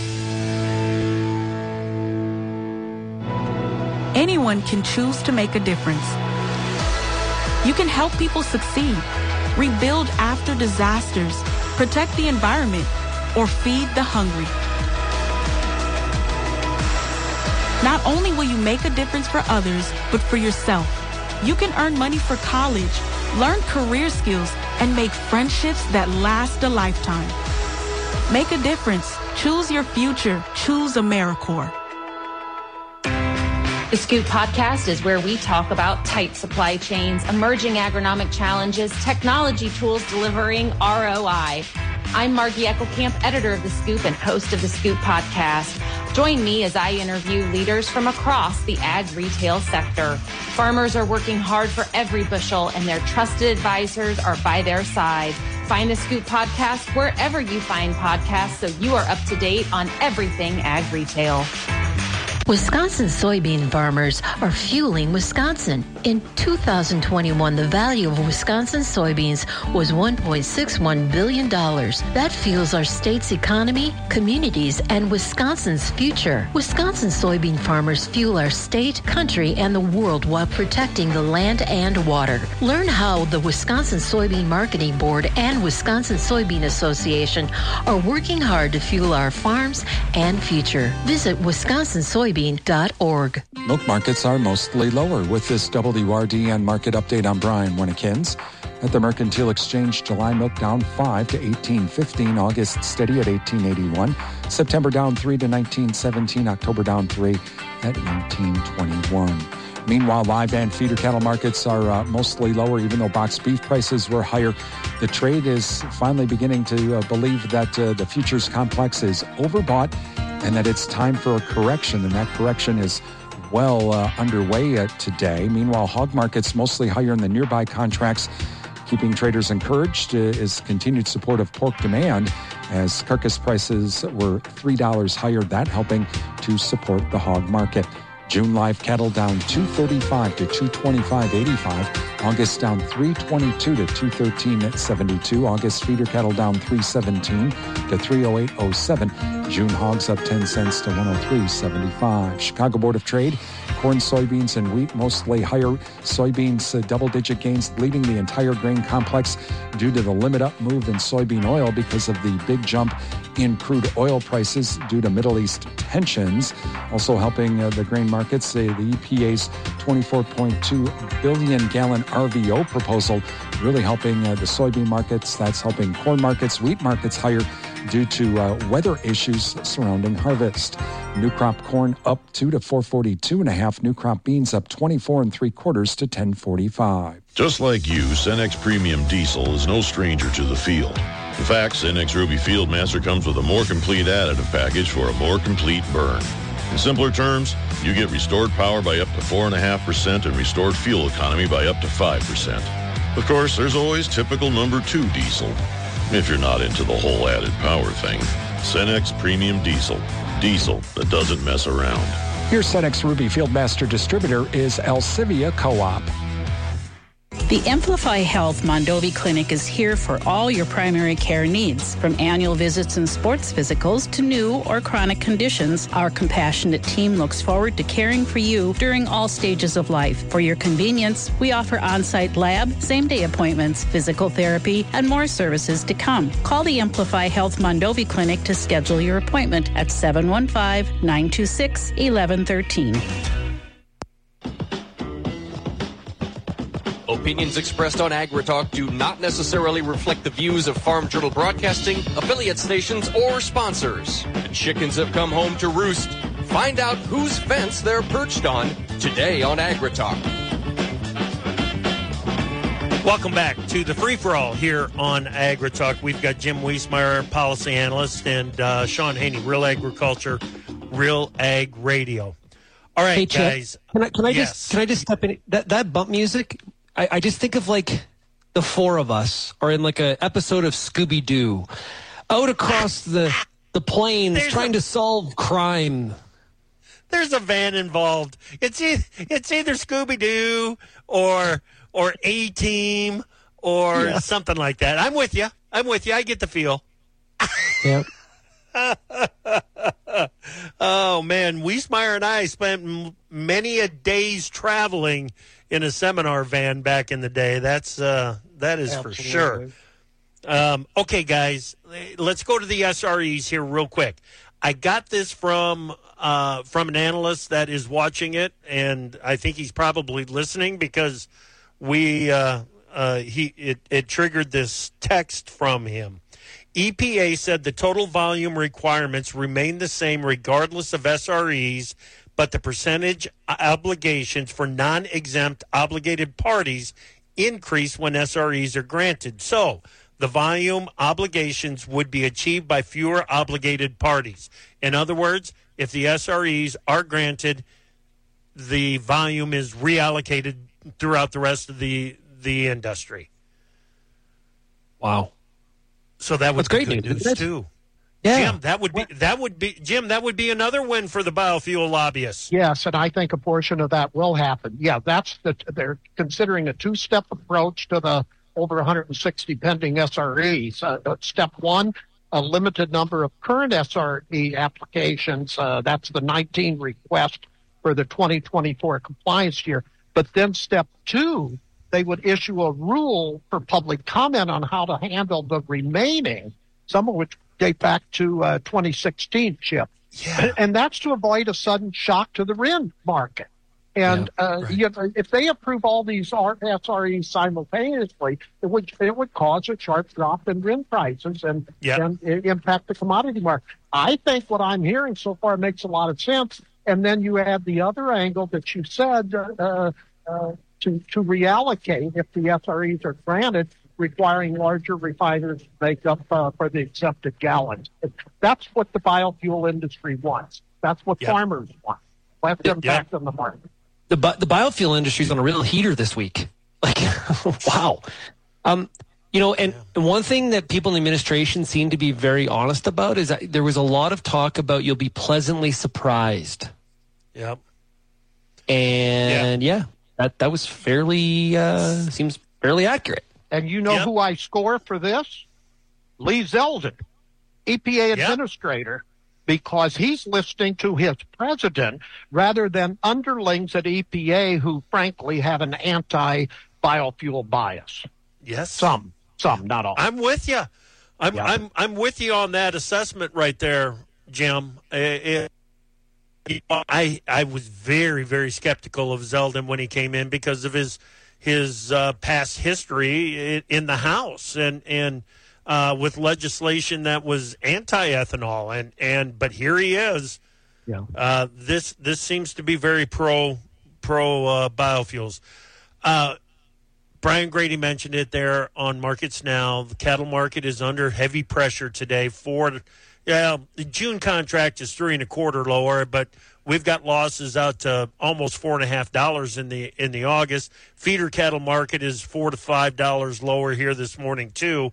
Speaker 1: Anyone can choose to make a difference. You can help people succeed, rebuild after disasters, protect the environment, or feed the hungry. Not only will you make a difference for others, but for yourself. You can earn money for college, learn career skills, and make friendships that last a lifetime. Make a difference. Choose your future. Choose AmeriCorps.
Speaker 2: The Scoop Podcast is where we talk about tight supply chains, emerging agronomic challenges, technology tools delivering ROI. I'm Margie Eckelkamp, editor of The Scoop and host of The Scoop Podcast. Join me as I interview leaders from across the ag retail sector. Farmers are working hard for every bushel, and their trusted advisors are by their side. Find the Scoop podcast wherever you find podcasts so you are up to date on everything ag retail.
Speaker 3: Wisconsin soybean farmers are fueling Wisconsin. In 2021, the value of Wisconsin soybeans was $1.61 billion. That fuels our state's economy, communities, and Wisconsin's future. Wisconsin soybean farmers fuel our state, country, and the world while protecting the land and water. Learn how the Wisconsin Soybean Marketing Board and Wisconsin Soybean Association are working hard to fuel our farms and future. Visit wisconsinsoybean.org.
Speaker 4: Milk markets are mostly lower. With this WRD and market update, I'm Brian Winnekins. At the Mercantile Exchange, July milk down 5 to 18.15, August steady at 18.81, September down 3 to 19.17, October down 3 at 19.21. Meanwhile, live and feeder cattle markets are mostly lower, even though boxed beef prices were higher. The trade is finally beginning to believe that the futures complex is overbought and that it's time for a correction, and that correction is well underway today. Meanwhile, hog markets mostly higher in the nearby contracts. Keeping traders encouraged is continued support of pork demand as carcass prices were $3 higher, that helping to support the hog market. June live cattle down 235 to 225.85. August down 322 to 213.72. August feeder cattle down 317 to 308.07. June hogs up 10 cents to 103.75. Chicago Board of Trade, corn, soybeans, and wheat mostly higher. Soybeans double-digit gains leading the entire grain complex due to the limit up move in soybean oil because of the big jump in crude oil prices due to Middle East tensions. Also helping the grain markets, the EPA's 24.2 billion gallon RVO proposal really helping the soybean markets. That's helping corn markets, wheat markets higher due to weather issues surrounding harvest. New crop corn up 2 to 442.5. New crop beans up 24 3/4 to 1045.
Speaker 6: Just like you, Cenex Premium Diesel is no stranger to the field. In fact, Cenex Ruby Fieldmaster comes with a more complete additive package for a more complete burn. In simpler terms, you get restored power by up to 4.5% and restored fuel economy by up to 5%. Of course, there's always typical number 2 diesel. If you're not into the whole added power thing, Cenex Premium Diesel. Diesel that doesn't mess around.
Speaker 4: Your Cenex Ruby Fieldmaster distributor is Alcivia Co-op.
Speaker 7: The Amplify Health Mondovi Clinic is here for all your primary care needs. From annual visits and sports physicals to new or chronic conditions, our compassionate team looks forward to caring for you during all stages of life. For your convenience, we offer on-site lab, same-day appointments, physical therapy, and more services to come. Call the Amplify Health Mondovi Clinic to schedule your appointment at 715-926-1113.
Speaker 16: Opinions expressed on AgriTalk do not necessarily reflect the views of Farm Journal Broadcasting, affiliate stations, or sponsors. The chickens have come home to roost. Find out whose fence they're perched on today on AgriTalk.
Speaker 15: Welcome back to the free-for-all here on AgriTalk. We've got Jim Wiesmeyer, policy analyst, and Sean Haney, Real Agriculture, Real Ag Radio. All right,
Speaker 31: hey,
Speaker 15: guys.
Speaker 31: Can I just step in? That bump music, I just think of like the four of us are in like an episode of Scooby-Doo out across the plains trying to solve crime.
Speaker 15: There's a van involved. It's either Scooby-Doo or A-Team or something like that. I'm with you. I get the feel.
Speaker 31: Yeah.
Speaker 15: Oh, man. Wiesmeyer and I spent many a days traveling in a seminar van back in the day. That is Absolutely. For sure. Okay, guys, let's go to the SREs here real quick. I got this from an analyst that is watching it, and I think he's probably listening because it triggered this text from him. EPA said the total volume requirements remain the same regardless of SREs, but the percentage obligations for non-exempt obligated parties increase when SREs are granted. So the volume obligations would be achieved by fewer obligated parties. In other words, if the SREs are granted, the volume is reallocated throughout the rest of the industry.
Speaker 31: Wow.
Speaker 15: So that was
Speaker 31: great
Speaker 15: good news too.
Speaker 31: Yeah,
Speaker 15: Jim, that would be another win for the biofuel lobbyists.
Speaker 32: Yes, and I think a portion of that will happen. Yeah, they're considering a two-step approach to the over 160 pending SREs. Step one, a limited number of current SRE applications. That's the 19 request for the 2024 compliance year. But then step two, they would issue a rule for public comment on how to handle the remaining, some of which date back to 2016, Chip.
Speaker 15: Yeah.
Speaker 32: And that's to avoid a sudden shock to the RIN market. And if they approve all these SREs simultaneously, it would cause a sharp drop in RIN prices and impact the commodity market. I think what I'm hearing so far makes a lot of sense. And then you add the other angle that you said to reallocate if the SREs are granted, requiring larger refiners to make up for the accepted gallons. That's what the biofuel industry wants. That's what farmers want. Less impact on the market.
Speaker 31: The biofuel industry is on a real heater this week. Like, wow. And one thing that people in the administration seem to be very honest about is that there was a lot of talk about you'll be pleasantly surprised.
Speaker 15: Yep.
Speaker 31: And that was fairly seems fairly accurate.
Speaker 32: And you know who I score for this? Lee Zeldin, EPA administrator, because he's listening to his president rather than underlings at EPA who, frankly, have an anti-biofuel bias.
Speaker 15: Yes.
Speaker 32: Some, not all.
Speaker 15: I'm with you. I'm with you on that assessment right there, Jim. I was very, very skeptical of Zeldin when he came in because of his past history in the House and with legislation that was anti-ethanol but here he is. Yeah. This seems to be very pro biofuels. Brian Grady mentioned it there on Markets Now. The cattle market is under heavy pressure today. The June contract is 3 1/4 lower, but we've got losses out to almost $4.50 in the August. Feeder cattle market is $4 to $5 lower here this morning too.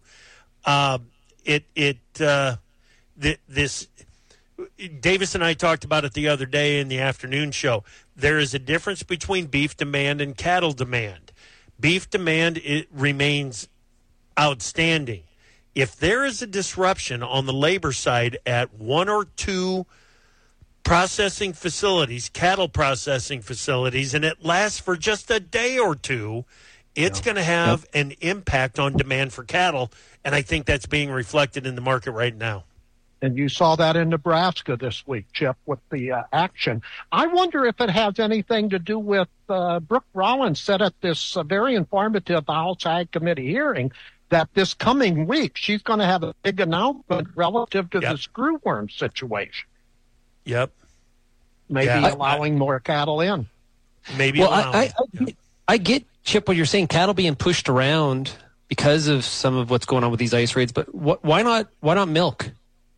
Speaker 15: This Davis and I talked about it the other day in the afternoon show. There is a difference between beef demand and cattle demand. Beef demand remains outstanding. If there is a disruption on the labor side at one or two processing facilities, cattle processing facilities, and it lasts for just a day or two, it's going to have an impact on demand for cattle, and I think that's being reflected in the market right now.
Speaker 32: And you saw that in Nebraska this week, Chip, with the action. I wonder if it has anything to do with Brooke Rollins said at this very informative House Ag Committee hearing that this coming week she's going to have a big announcement relative to the screwworm situation.
Speaker 15: Yep.
Speaker 32: Maybe allowing more cattle in.
Speaker 15: Maybe
Speaker 31: allowing. I get, Chip, what you're saying, cattle being pushed around because of some of what's going on with these ice raids, but why not milk?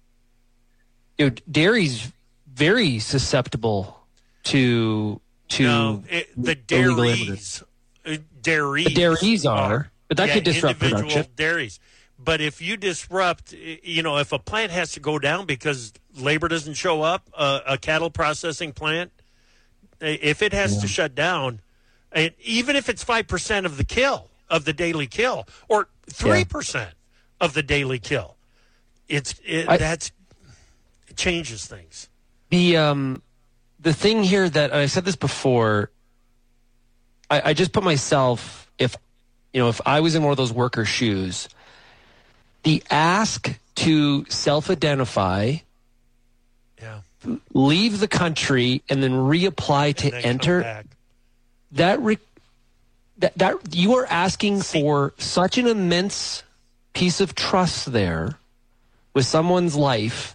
Speaker 31: Dairy's very susceptible to
Speaker 15: the dairies.
Speaker 31: The dairies are, but that could disrupt production.
Speaker 15: Dairies. But if you disrupt, if a plant has to go down because labor doesn't show up, a cattle processing plant, if it has to shut down, even if it's 5% of the kill, of the daily kill, or 3% of the daily kill, it changes things.
Speaker 31: The thing here that I said this before, I just put myself, if I was in one of those workers' shoes, the ask to self-identify, leave the country, and then reapply to enter, that you are asking for such an immense piece of trust there with someone's life.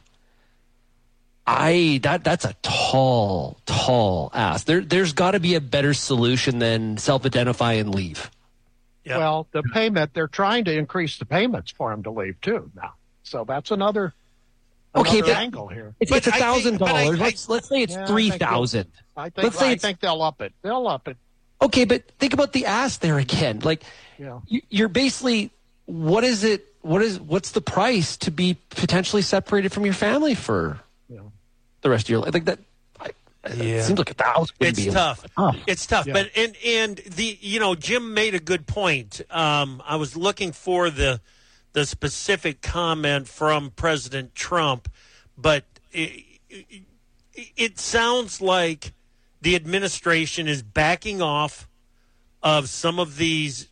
Speaker 31: That's a tall ask. There's got to be a better solution than self-identify and leave.
Speaker 32: Yep. Well, the payment, they're trying to increase the payments for them to leave too now. So that's another angle here.
Speaker 31: It's $1,000. Let's say it's $3,000.
Speaker 32: I think they'll up it. They'll up it.
Speaker 31: Okay, but think about the ask there again. Like you're basically, what is it what's the price to be potentially separated from your family for the rest of your life? Like that. It seems like $1,000.
Speaker 15: It's tough. It's tough. Yeah. But and the Jim made a good point. I was looking for the specific comment from President Trump, but it sounds like the administration is backing off of some of these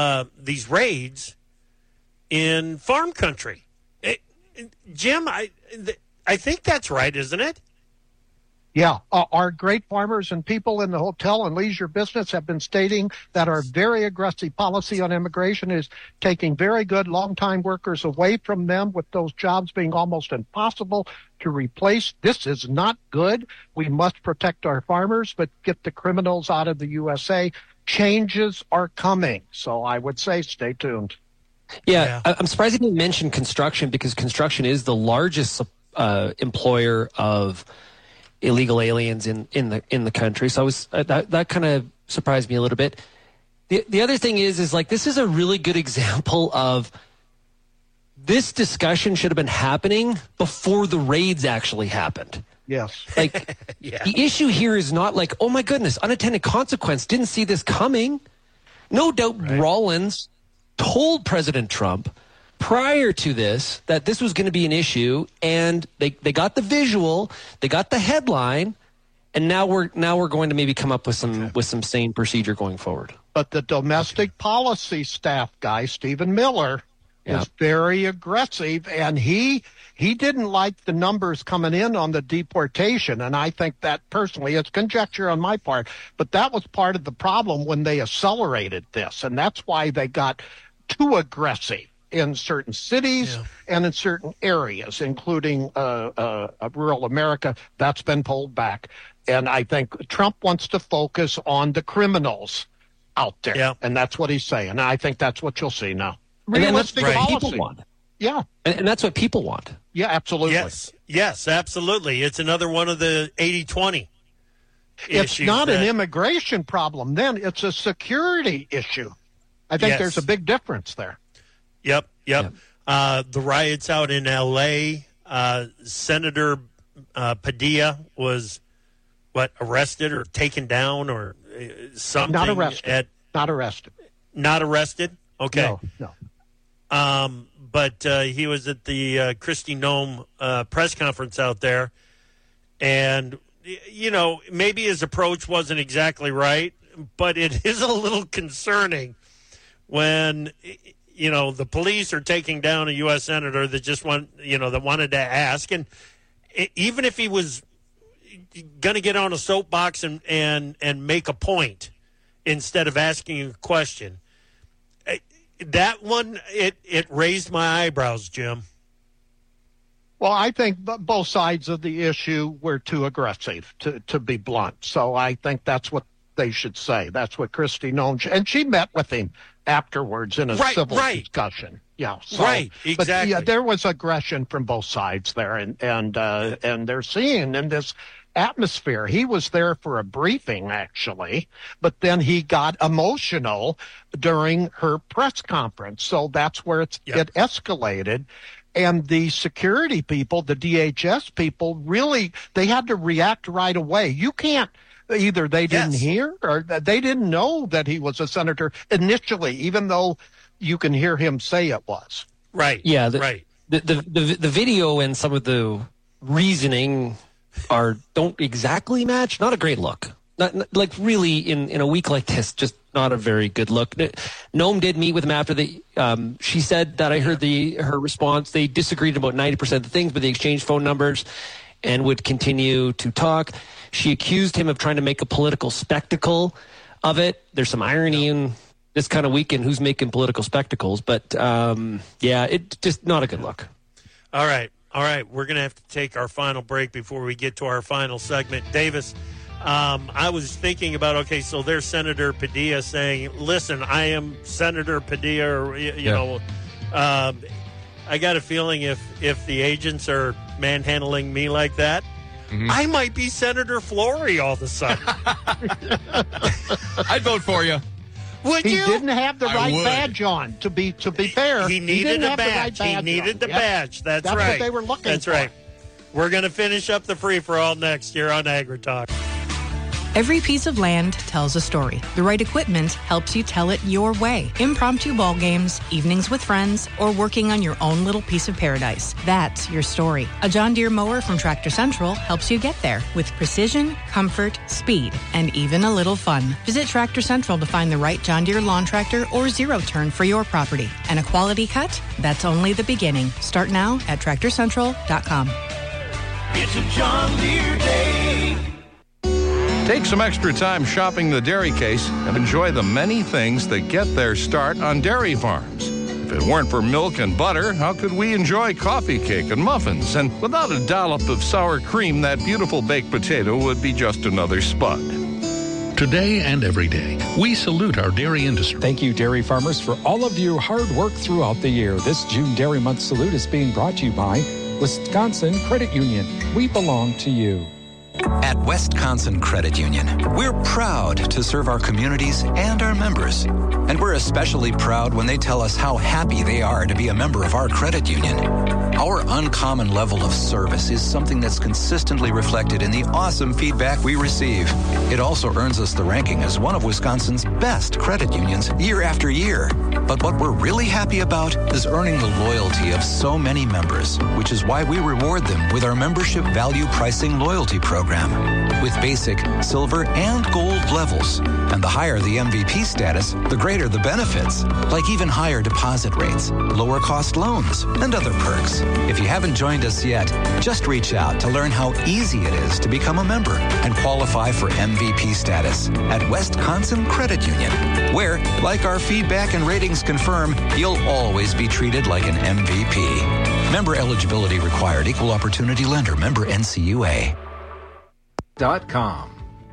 Speaker 15: raids in farm country. Jim, I think that's right, isn't it?
Speaker 32: Yeah, our great farmers and people in the hotel and leisure business have been stating that our very aggressive policy on immigration is taking very good long-time workers away from them, with those jobs being almost impossible to replace. This is not good. We must protect our farmers, but get the criminals out of the USA. Changes are coming. So I would say stay tuned.
Speaker 31: Yeah. I'm surprised he didn't mention construction, because construction is the largest employer of illegal aliens in the country. So I was that kind of surprised me a little bit. The other thing is like, this is a really good example of this discussion should have been happening before the raids actually happened.
Speaker 32: Yes.
Speaker 31: Like the issue here is not like, oh my goodness, unintended consequence, didn't see this coming. No doubt Rollins told President Trump prior to this that this was going to be an issue, and they got the visual, they got the headline, and now we're going to maybe come up with some sane procedure going forward.
Speaker 32: But the domestic policy staff guy, Stephen Miller, is very aggressive, and he didn't like the numbers coming in on the deportation, and I think that personally, it's conjecture on my part, but that was part of the problem when they accelerated this, and that's why they got too aggressive in certain cities and in certain areas, including rural America. That's been pulled back. And I think Trump wants to focus on the criminals out there. Yeah. And that's what he's saying. And I think that's what you'll see now.
Speaker 31: Realistic policy. People want.
Speaker 32: Yeah.
Speaker 31: And that's what people want.
Speaker 32: Yeah, absolutely.
Speaker 15: Yes, absolutely. It's another one of the 80-20
Speaker 32: It's not an immigration problem then. It's a security issue. I think there's a big difference there.
Speaker 15: Yep. The riots out in L.A., Senator Padilla was, arrested or taken down or something?
Speaker 32: Not arrested. Not arrested?
Speaker 15: Okay.
Speaker 32: No.
Speaker 15: But he was at the Kristi Noem press conference out there, and, maybe his approach wasn't exactly right, but it is a little concerning when the police are taking down a U.S. senator that just that wanted to ask. And even if he was going to get on a soapbox and make a point instead of asking a question, that one, it raised my eyebrows, Jim.
Speaker 32: Well, I think both sides of the issue were too aggressive, to be blunt. So I think that's what they should say. That's what Kristi Noem, and she met with him afterwards in a civil discussion. Yeah, so,
Speaker 15: right, exactly.
Speaker 32: But there was aggression from both sides there, and they're seeing in this atmosphere. He was there for a briefing, actually, but then he got emotional during her press conference. So that's where it escalated. And the security people, the DHS people, really, they had to react right away. You can't. Either they didn't hear or they didn't know that he was a senator initially, even though you can hear him say it was.
Speaker 15: Right.
Speaker 31: Yeah.
Speaker 15: Right.
Speaker 31: The video and some of the reasoning don't exactly match. Not a great look. Not like really in a week like this, just not a very good look. Noem did meet with him after she said that I heard her response. They disagreed about 90% of the things, but they exchanged phone numbers and would continue to talk. She accused him of trying to make a political spectacle of it. There's some irony in this kind of weekend, who's making political spectacles. But, it's just not a good look.
Speaker 15: All right. We're going to have to take our final break before we get to our final segment. Davis, I was thinking about, so there's Senator Padilla saying, listen, I am Senator Padilla, or, I got a feeling if the agents are manhandling me like that, I might be Senator Flory all of a sudden.
Speaker 16: I'd vote for you.
Speaker 15: Would
Speaker 32: he
Speaker 15: you?
Speaker 32: didn't have the right badge on. To be fair,
Speaker 15: he needed a badge. He needed the badge. That's right.
Speaker 32: That's what they were looking for.
Speaker 15: That's right. We're going to finish up the free-for-all next year on AgriTalk.
Speaker 8: Every piece of land tells a story. The right equipment helps you tell it your way. Impromptu ball games, evenings with friends, or working on your own little piece of paradise. That's your story. A John Deere mower from Tractor Central helps you get there with precision, comfort, speed, and even a little fun. Visit Tractor Central to find the right John Deere lawn tractor or zero-turn for your property. And a quality cut? That's only the beginning. Start now at TractorCentral.com.
Speaker 9: It's a John Deere day.
Speaker 10: Take some extra time shopping the dairy case and enjoy the many things that get their start on dairy farms. If it weren't for milk and butter, how could we enjoy coffee cake and muffins? And without a dollop of sour cream, that beautiful baked potato would be just another spud.
Speaker 11: Today and every day, we salute our dairy industry.
Speaker 4: Thank you, dairy farmers, for all of your hard work throughout the year. This June Dairy Month salute is being brought to you by Wisconsin Credit Union. We belong to you.
Speaker 12: At Wisconsin Credit Union, we're proud to serve our communities and our members. And we're especially proud when they tell us how happy they are to be a member of our credit union. Our uncommon level of service is something that's consistently reflected in the awesome feedback we receive. It also earns us the ranking as one of Wisconsin's best credit unions year after year. But what we're really happy about is earning the loyalty of so many members, which is why we reward them with our membership value pricing loyalty program. With basic, silver, and gold levels. And the higher the MVP status, the greater the benefits, like even higher deposit rates, lower cost loans, and other perks. If you haven't joined us yet, just reach out to learn how easy it is to become a member and qualify for MVP status at Wisconsin Credit Union, where, like our feedback and ratings confirm, you'll always be treated like an MVP. Member eligibility required. Equal opportunity lender. Member NCUA.
Speaker 13: .com.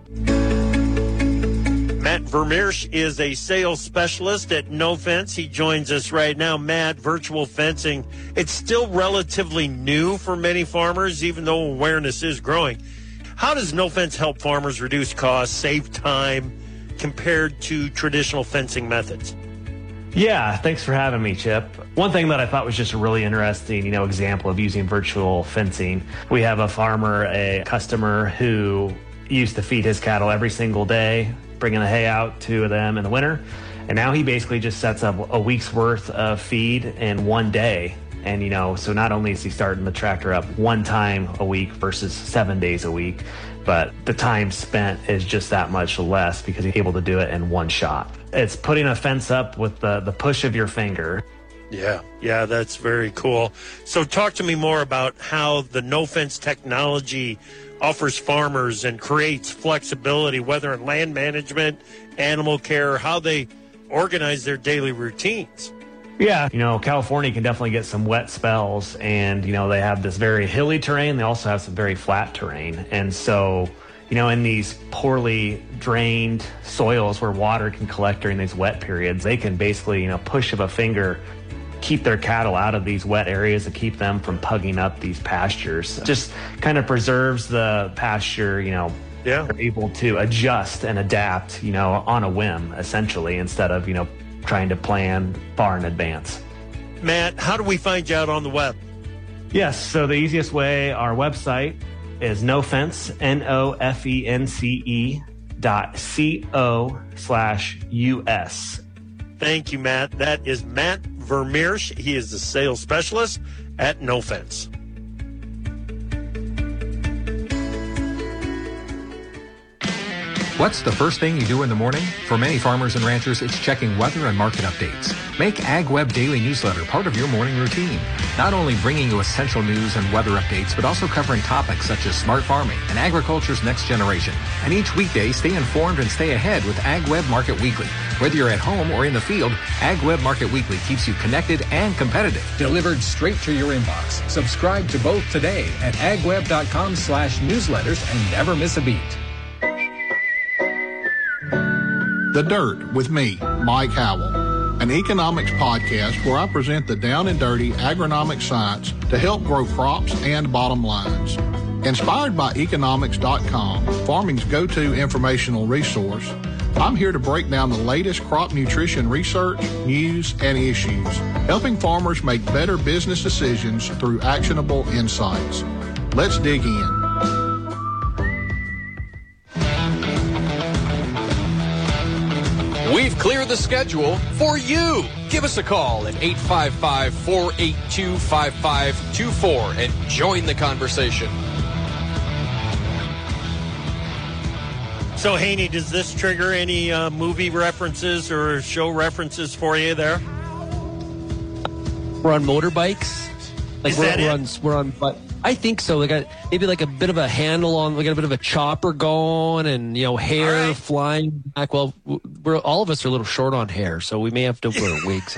Speaker 15: Matt Vermeersch is a sales specialist at No Fence. He joins us right now. Matt, virtual fencing, it's still relatively new for many farmers, even though awareness is growing. How does No Fence help farmers reduce costs, save time, compared to traditional fencing methods?
Speaker 14: Yeah, thanks for having me, Chip. One thing that I thought was just a really interesting, example of using virtual fencing. We have a farmer, a customer who used to feed his cattle every single day, bringing the hay out to them in the winter. And now he basically just sets up a week's worth of feed in one day. And, so not only is he starting the tractor up one time a week versus 7 days a week, but the time spent is just that much less because he's able to do it in one shot. It's putting a fence up with the push of your finger.
Speaker 15: Yeah, that's very cool. So talk to me more about how the No Fence technology offers farmers and creates flexibility, whether in land management, animal care, or how they organize their daily routines.
Speaker 14: Yeah, California can definitely get some wet spells, and, they have this very hilly terrain. They also have some very flat terrain. And so, in these poorly drained soils where water can collect during these wet periods, they can basically, push of a finger, keep their cattle out of these wet areas and keep them from pugging up these pastures. Just kind of preserves the pasture, They're able to adjust and adapt, on a whim, essentially, instead of, trying to plan far in advance.
Speaker 15: Matt, how do we find you out on the web?
Speaker 14: Yes, so the easiest way, our website is nofence, nofence.co/US.
Speaker 15: Thank you, Matt. That is Matt Vermeersch. He is the sales specialist at No Fence.
Speaker 13: What's the first thing you do in the morning? For many farmers and ranchers, it's checking weather and market updates. Make AgWeb Daily Newsletter part of your morning routine. Not only bringing you essential news and weather updates, but also covering topics such as smart farming and agriculture's next generation. And each weekday, stay informed and stay ahead with AgWeb Market Weekly. Whether you're at home or in the field, AgWeb Market Weekly keeps you connected and competitive. Delivered straight to your inbox. Subscribe to both today at agweb.com/newsletters and never miss a beat.
Speaker 17: The Dirt with me, Mike Howell, an economics podcast where I present the down and dirty agronomic science to help grow crops and bottom lines. Inspired by economics.com, farming's go-to informational resource, I'm here to break down the latest crop nutrition research, news, and issues, helping farmers make better business decisions through actionable insights. Let's dig in.
Speaker 16: We've cleared the schedule for you. Give us a call at 855-482-5524 and join the conversation.
Speaker 15: So, Haney, does this trigger any movie references or show references for you there?
Speaker 31: We're on motorbikes.
Speaker 15: Is that it?
Speaker 31: We're on. I think so. Maybe like a bit of a handle on. We got a bit of a chopper going, and hair flying back. Well, all of us are a little short on hair, so we may have to wear wigs.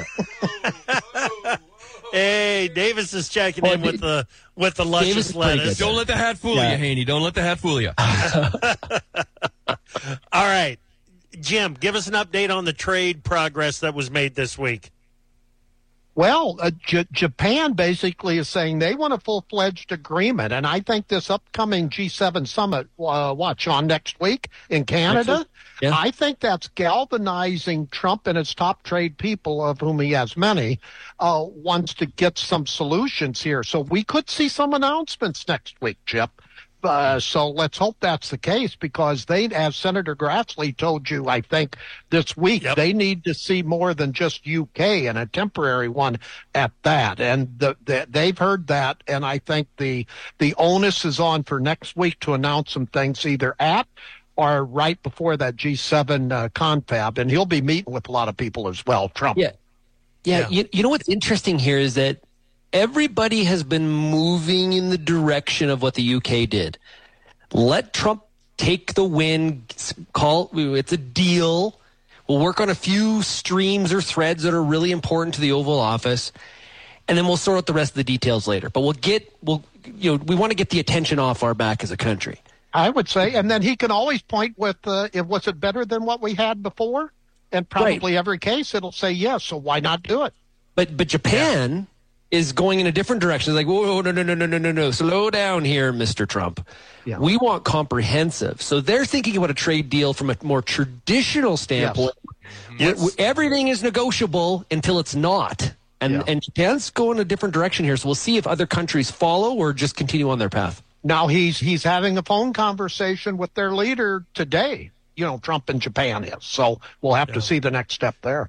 Speaker 15: Hey, Davis is checking in with the luscious lettuce.
Speaker 16: Don't let the hat fool you, Haney. Don't let the hat fool you.
Speaker 15: All right, Jim, give us an update on the trade progress that was made this week.
Speaker 32: Well, Japan basically is saying they want a full-fledged agreement, and I think this upcoming G7 summit, Sean, next week in Canada, yeah. I think that's galvanizing Trump and his top trade people, of whom he has many, wants to get some solutions here. So we could see some announcements next week, Chip. So let's hope that's the case, because they, as Senator Grassley told you, I think this week, they need to see more than just UK, and a temporary one at that. And they've heard that, and I think the onus is on for next week to announce some things either at or right before that G7 confab. And he'll be meeting with a lot of people as well, Trump.
Speaker 31: Yeah. You know what's interesting here is that everybody has been moving in the direction of what the UK did. Let Trump take the win, it's a deal. We'll work on a few streams or threads that are really important to the Oval Office, and then we'll sort out the rest of the details later. But we want to get the attention off our back as a country.
Speaker 32: I would say, and then he can always point with, was it better than what we had before? And probably every case it'll say yes, so why not do it?
Speaker 31: But Japan is going in a different direction. It's like, whoa, no. Slow down here, Mr. Trump. Yeah. We want comprehensive. So they're thinking about a trade deal from a more traditional standpoint. Yes. Everything is negotiable until it's not. And Japan's going a different direction here. So we'll see if other countries follow or just continue on their path.
Speaker 32: Now he's having a phone conversation with their leader today. Trump in Japan is. So we'll have to see the next step there.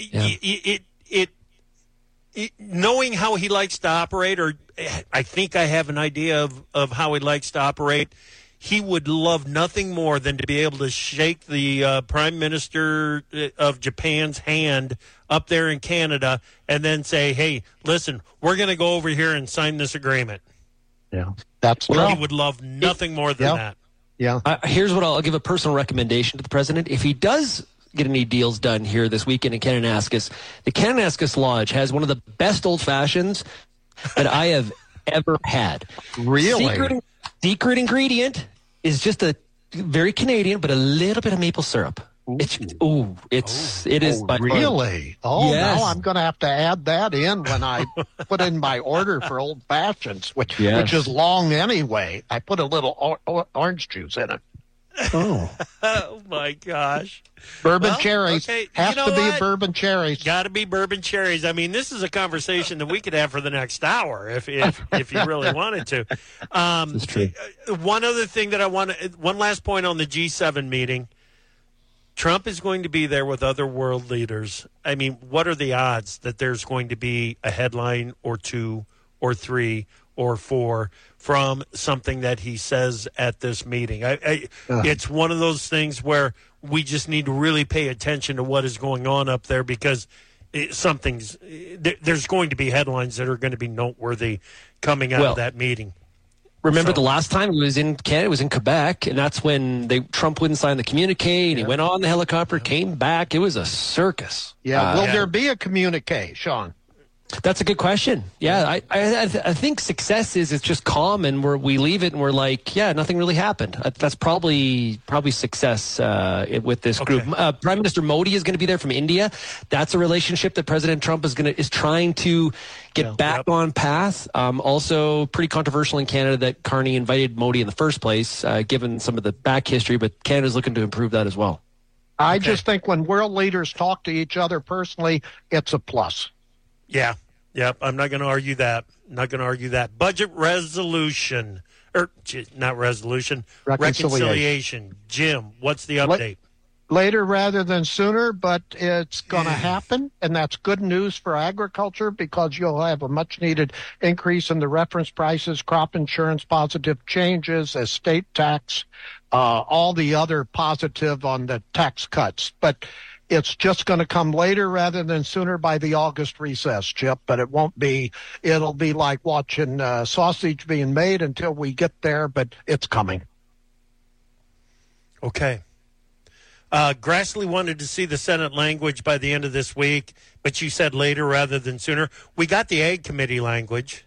Speaker 15: Knowing how he likes to operate, or I think I have an idea of how he likes to operate, he would love nothing more than to be able to shake the Prime Minister of Japan's hand up there in Canada and then say, hey, listen, we're going to go over here and sign this agreement.
Speaker 32: Yeah,
Speaker 15: he would love nothing more than that.
Speaker 32: Yeah.
Speaker 31: Here's what I'll give a personal recommendation to the president. If he does get any deals done here this weekend in Kananaskis, the Kananaskis Lodge has one of the best old fashions that I have ever had.
Speaker 32: Really?
Speaker 31: Secret ingredient is just a very Canadian, but a little bit of maple syrup. It is by
Speaker 32: really? Oh,
Speaker 31: yes.
Speaker 32: Now I'm going to have to add that in when I put in my order for old fashions, which is long anyway. I put a little orange juice in it.
Speaker 31: Oh
Speaker 15: my gosh!
Speaker 32: Bourbon cherries has to be bourbon cherries.
Speaker 15: Got to be bourbon cherries. I mean, this is a conversation that we could have for the next hour if you really wanted to.
Speaker 31: That's true.
Speaker 15: One other thing that one last point on the G7 meeting. Trump is going to be there with other world leaders. I mean, what are the odds that there's going to be a headline or two or three or four from something that he says at this meeting? It's one of those things where we just need to really pay attention to what is going on up there, because there's going to be headlines that are going to be noteworthy coming out of that meeting.
Speaker 31: Remember the last time it was in Canada, it was in Quebec, and that's when Trump wouldn't sign the communique, and he went on the helicopter, came back. It was a circus.
Speaker 32: Yeah, will there be a communique, Sean?
Speaker 31: That's a good question. Yeah, I think success is it's just calm, and we leave it, and we're like, nothing really happened. That's probably success with this group. Prime Minister Modi is going to be there from India. That's a relationship that President Trump is trying to get back on path. Also, pretty controversial in Canada that Carney invited Modi in the first place, given some of the back history. But Canada's looking to improve that as well.
Speaker 32: I just think when world leaders talk to each other personally, it's a plus.
Speaker 15: Yeah. Yep. I'm not going to argue that. Budget resolution. Not resolution. Reconciliation. Jim, what's the update?
Speaker 32: Later rather than sooner, but it's going to happen, and that's good news for agriculture because you'll have a much-needed increase in the reference prices, crop insurance positive changes, estate tax, all the other positive on the tax cuts. But it's just going to come later rather than sooner by the August recess, Chip, but it won't be. It'll be like watching sausage being made until we get there, but it's coming.
Speaker 15: Okay. Grassley wanted to see the Senate language by the end of this week, but you said later rather than sooner. We got the Ag Committee language.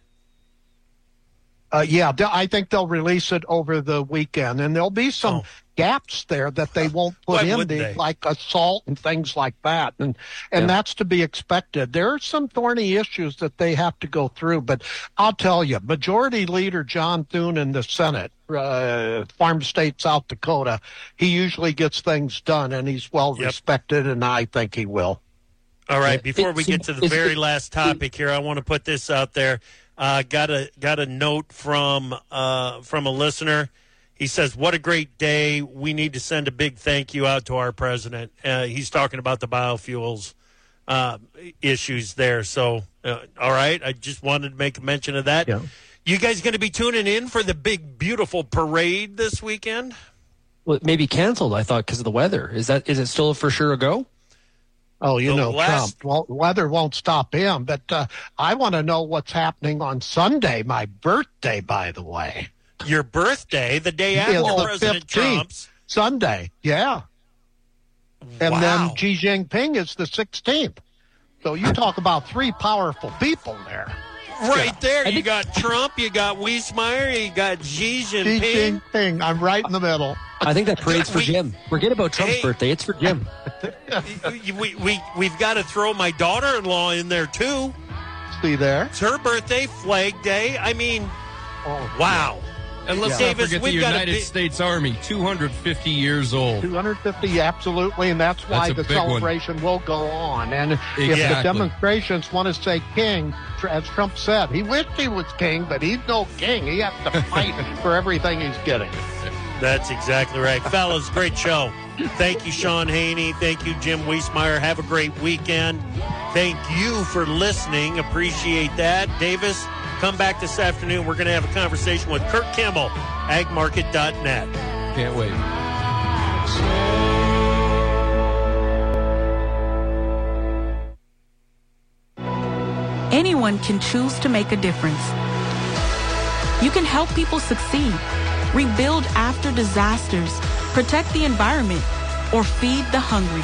Speaker 32: I think they'll release it over the weekend, and there'll be some gaps there that they won't put like assault and things like that, and that's to be expected. There are some thorny issues that they have to go through, but I'll tell you, Majority Leader John Thune in the Senate, Farm State, South Dakota, he usually gets things done, and he's well respected, and I think he will. All right, before we get to the very last topic here, I want to put this out there. Got a note from a listener. He says, "What a great day! We need to send a big thank you out to our president." He's talking about the biofuels issues there. So, all right, I just wanted to make a mention of that. Yeah. You guys going to be tuning in for the big, beautiful parade this weekend?
Speaker 31: Well, it may be canceled, I thought, because of the weather. Is it still for sure a go?
Speaker 32: Oh, Trump. Well, weather won't stop him. But I want to know what's happening on Sunday, my birthday, by the way.
Speaker 15: Your birthday? The day after President
Speaker 32: 15th,
Speaker 15: Trump's?
Speaker 32: Sunday, yeah. And then Xi Jinping is the 16th. So you talk about three powerful people there.
Speaker 15: Right there. You got Trump, you got Wiesmeyer, you got Xi Jinping.
Speaker 32: Xi Jinping. I'm right in the middle.
Speaker 31: I think that parade's for Jim. Forget about Trump's birthday. It's for Jim.
Speaker 15: We've got to throw my daughter-in-law in there, too.
Speaker 32: See there?
Speaker 15: It's her birthday, Flag Day. I mean, wow.
Speaker 16: And let's not forget the United States Army, 250 years old.
Speaker 32: 250, absolutely, and that's why the celebration will go on. And if the demonstrations want to say king, as Trump said, he wished he was king, but he's no king. He has to fight for everything he's getting.
Speaker 15: That's exactly right. Fellas, great show. Thank you, Sean Haney. Thank you, Jim Wiesmeyer. Have a great weekend. Thank you for listening. Appreciate that. Davis, come back this afternoon. We're going to have a conversation with Kurt Kimmel, agmarket.net.
Speaker 16: Can't wait.
Speaker 1: Anyone can choose to make a difference. You can help people succeed, rebuild after disasters, protect the environment, or feed the hungry.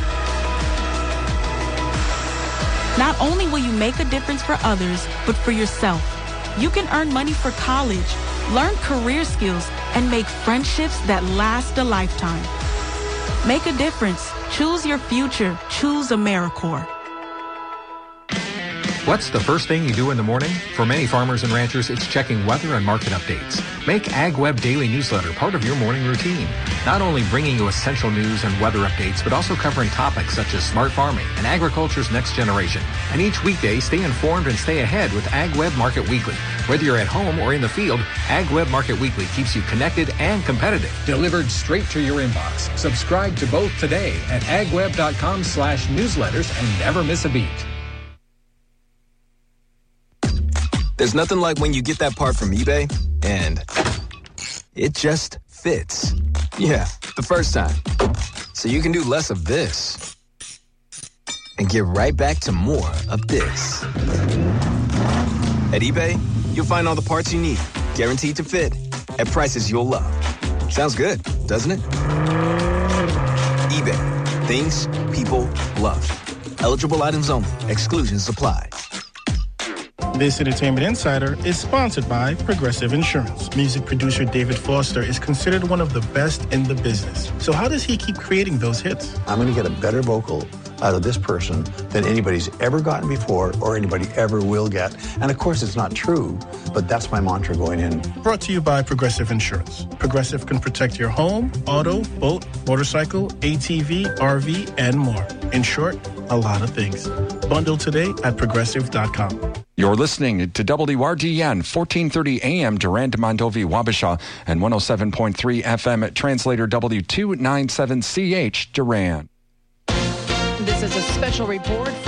Speaker 1: Not only will you make a difference for others, but for yourself. You can earn money for college, learn career skills, and make friendships that last a lifetime. Make a difference. Choose your future. Choose AmeriCorps.
Speaker 13: What's the first thing you do in the morning? For many farmers and ranchers, it's checking weather and market updates. Make AgWeb Daily Newsletter part of your morning routine. Not only bringing you essential news and weather updates, but also covering topics such as smart farming and agriculture's next generation. And each weekday, stay informed and stay ahead with AgWeb Market Weekly. Whether you're at home or in the field, AgWeb Market Weekly keeps you connected and competitive. Delivered straight to your inbox. Subscribe to both today at agweb.com/newsletters and never miss a beat.
Speaker 18: There's nothing like when you get that part from eBay and it just fits. Yeah, the first time. So you can do less of this and get right back to more of this. At eBay, you'll find all the parts you need, guaranteed to fit, at prices you'll love. Sounds good, doesn't it? eBay. Things people love. Eligible items only. Exclusions apply.
Speaker 19: This Entertainment Insider is sponsored by Progressive Insurance. Music producer David Foster is considered one of the best in the business. So how does he keep creating those hits?
Speaker 20: I'm going to get a better vocal
Speaker 5: out of this person than anybody's ever gotten before or anybody ever will get. And of course, it's not true, but that's my mantra going in.
Speaker 19: Brought to you by Progressive Insurance. Progressive can protect your home, auto, boat, motorcycle, ATV, RV, and more. In short, a lot of things. Bundle today at progressive.com.
Speaker 4: You're listening to WRDN 1430 AM Durand, Mondovi, Wabasha, and 107.3 FM Translator W297CH Durand.
Speaker 20: This is a special report from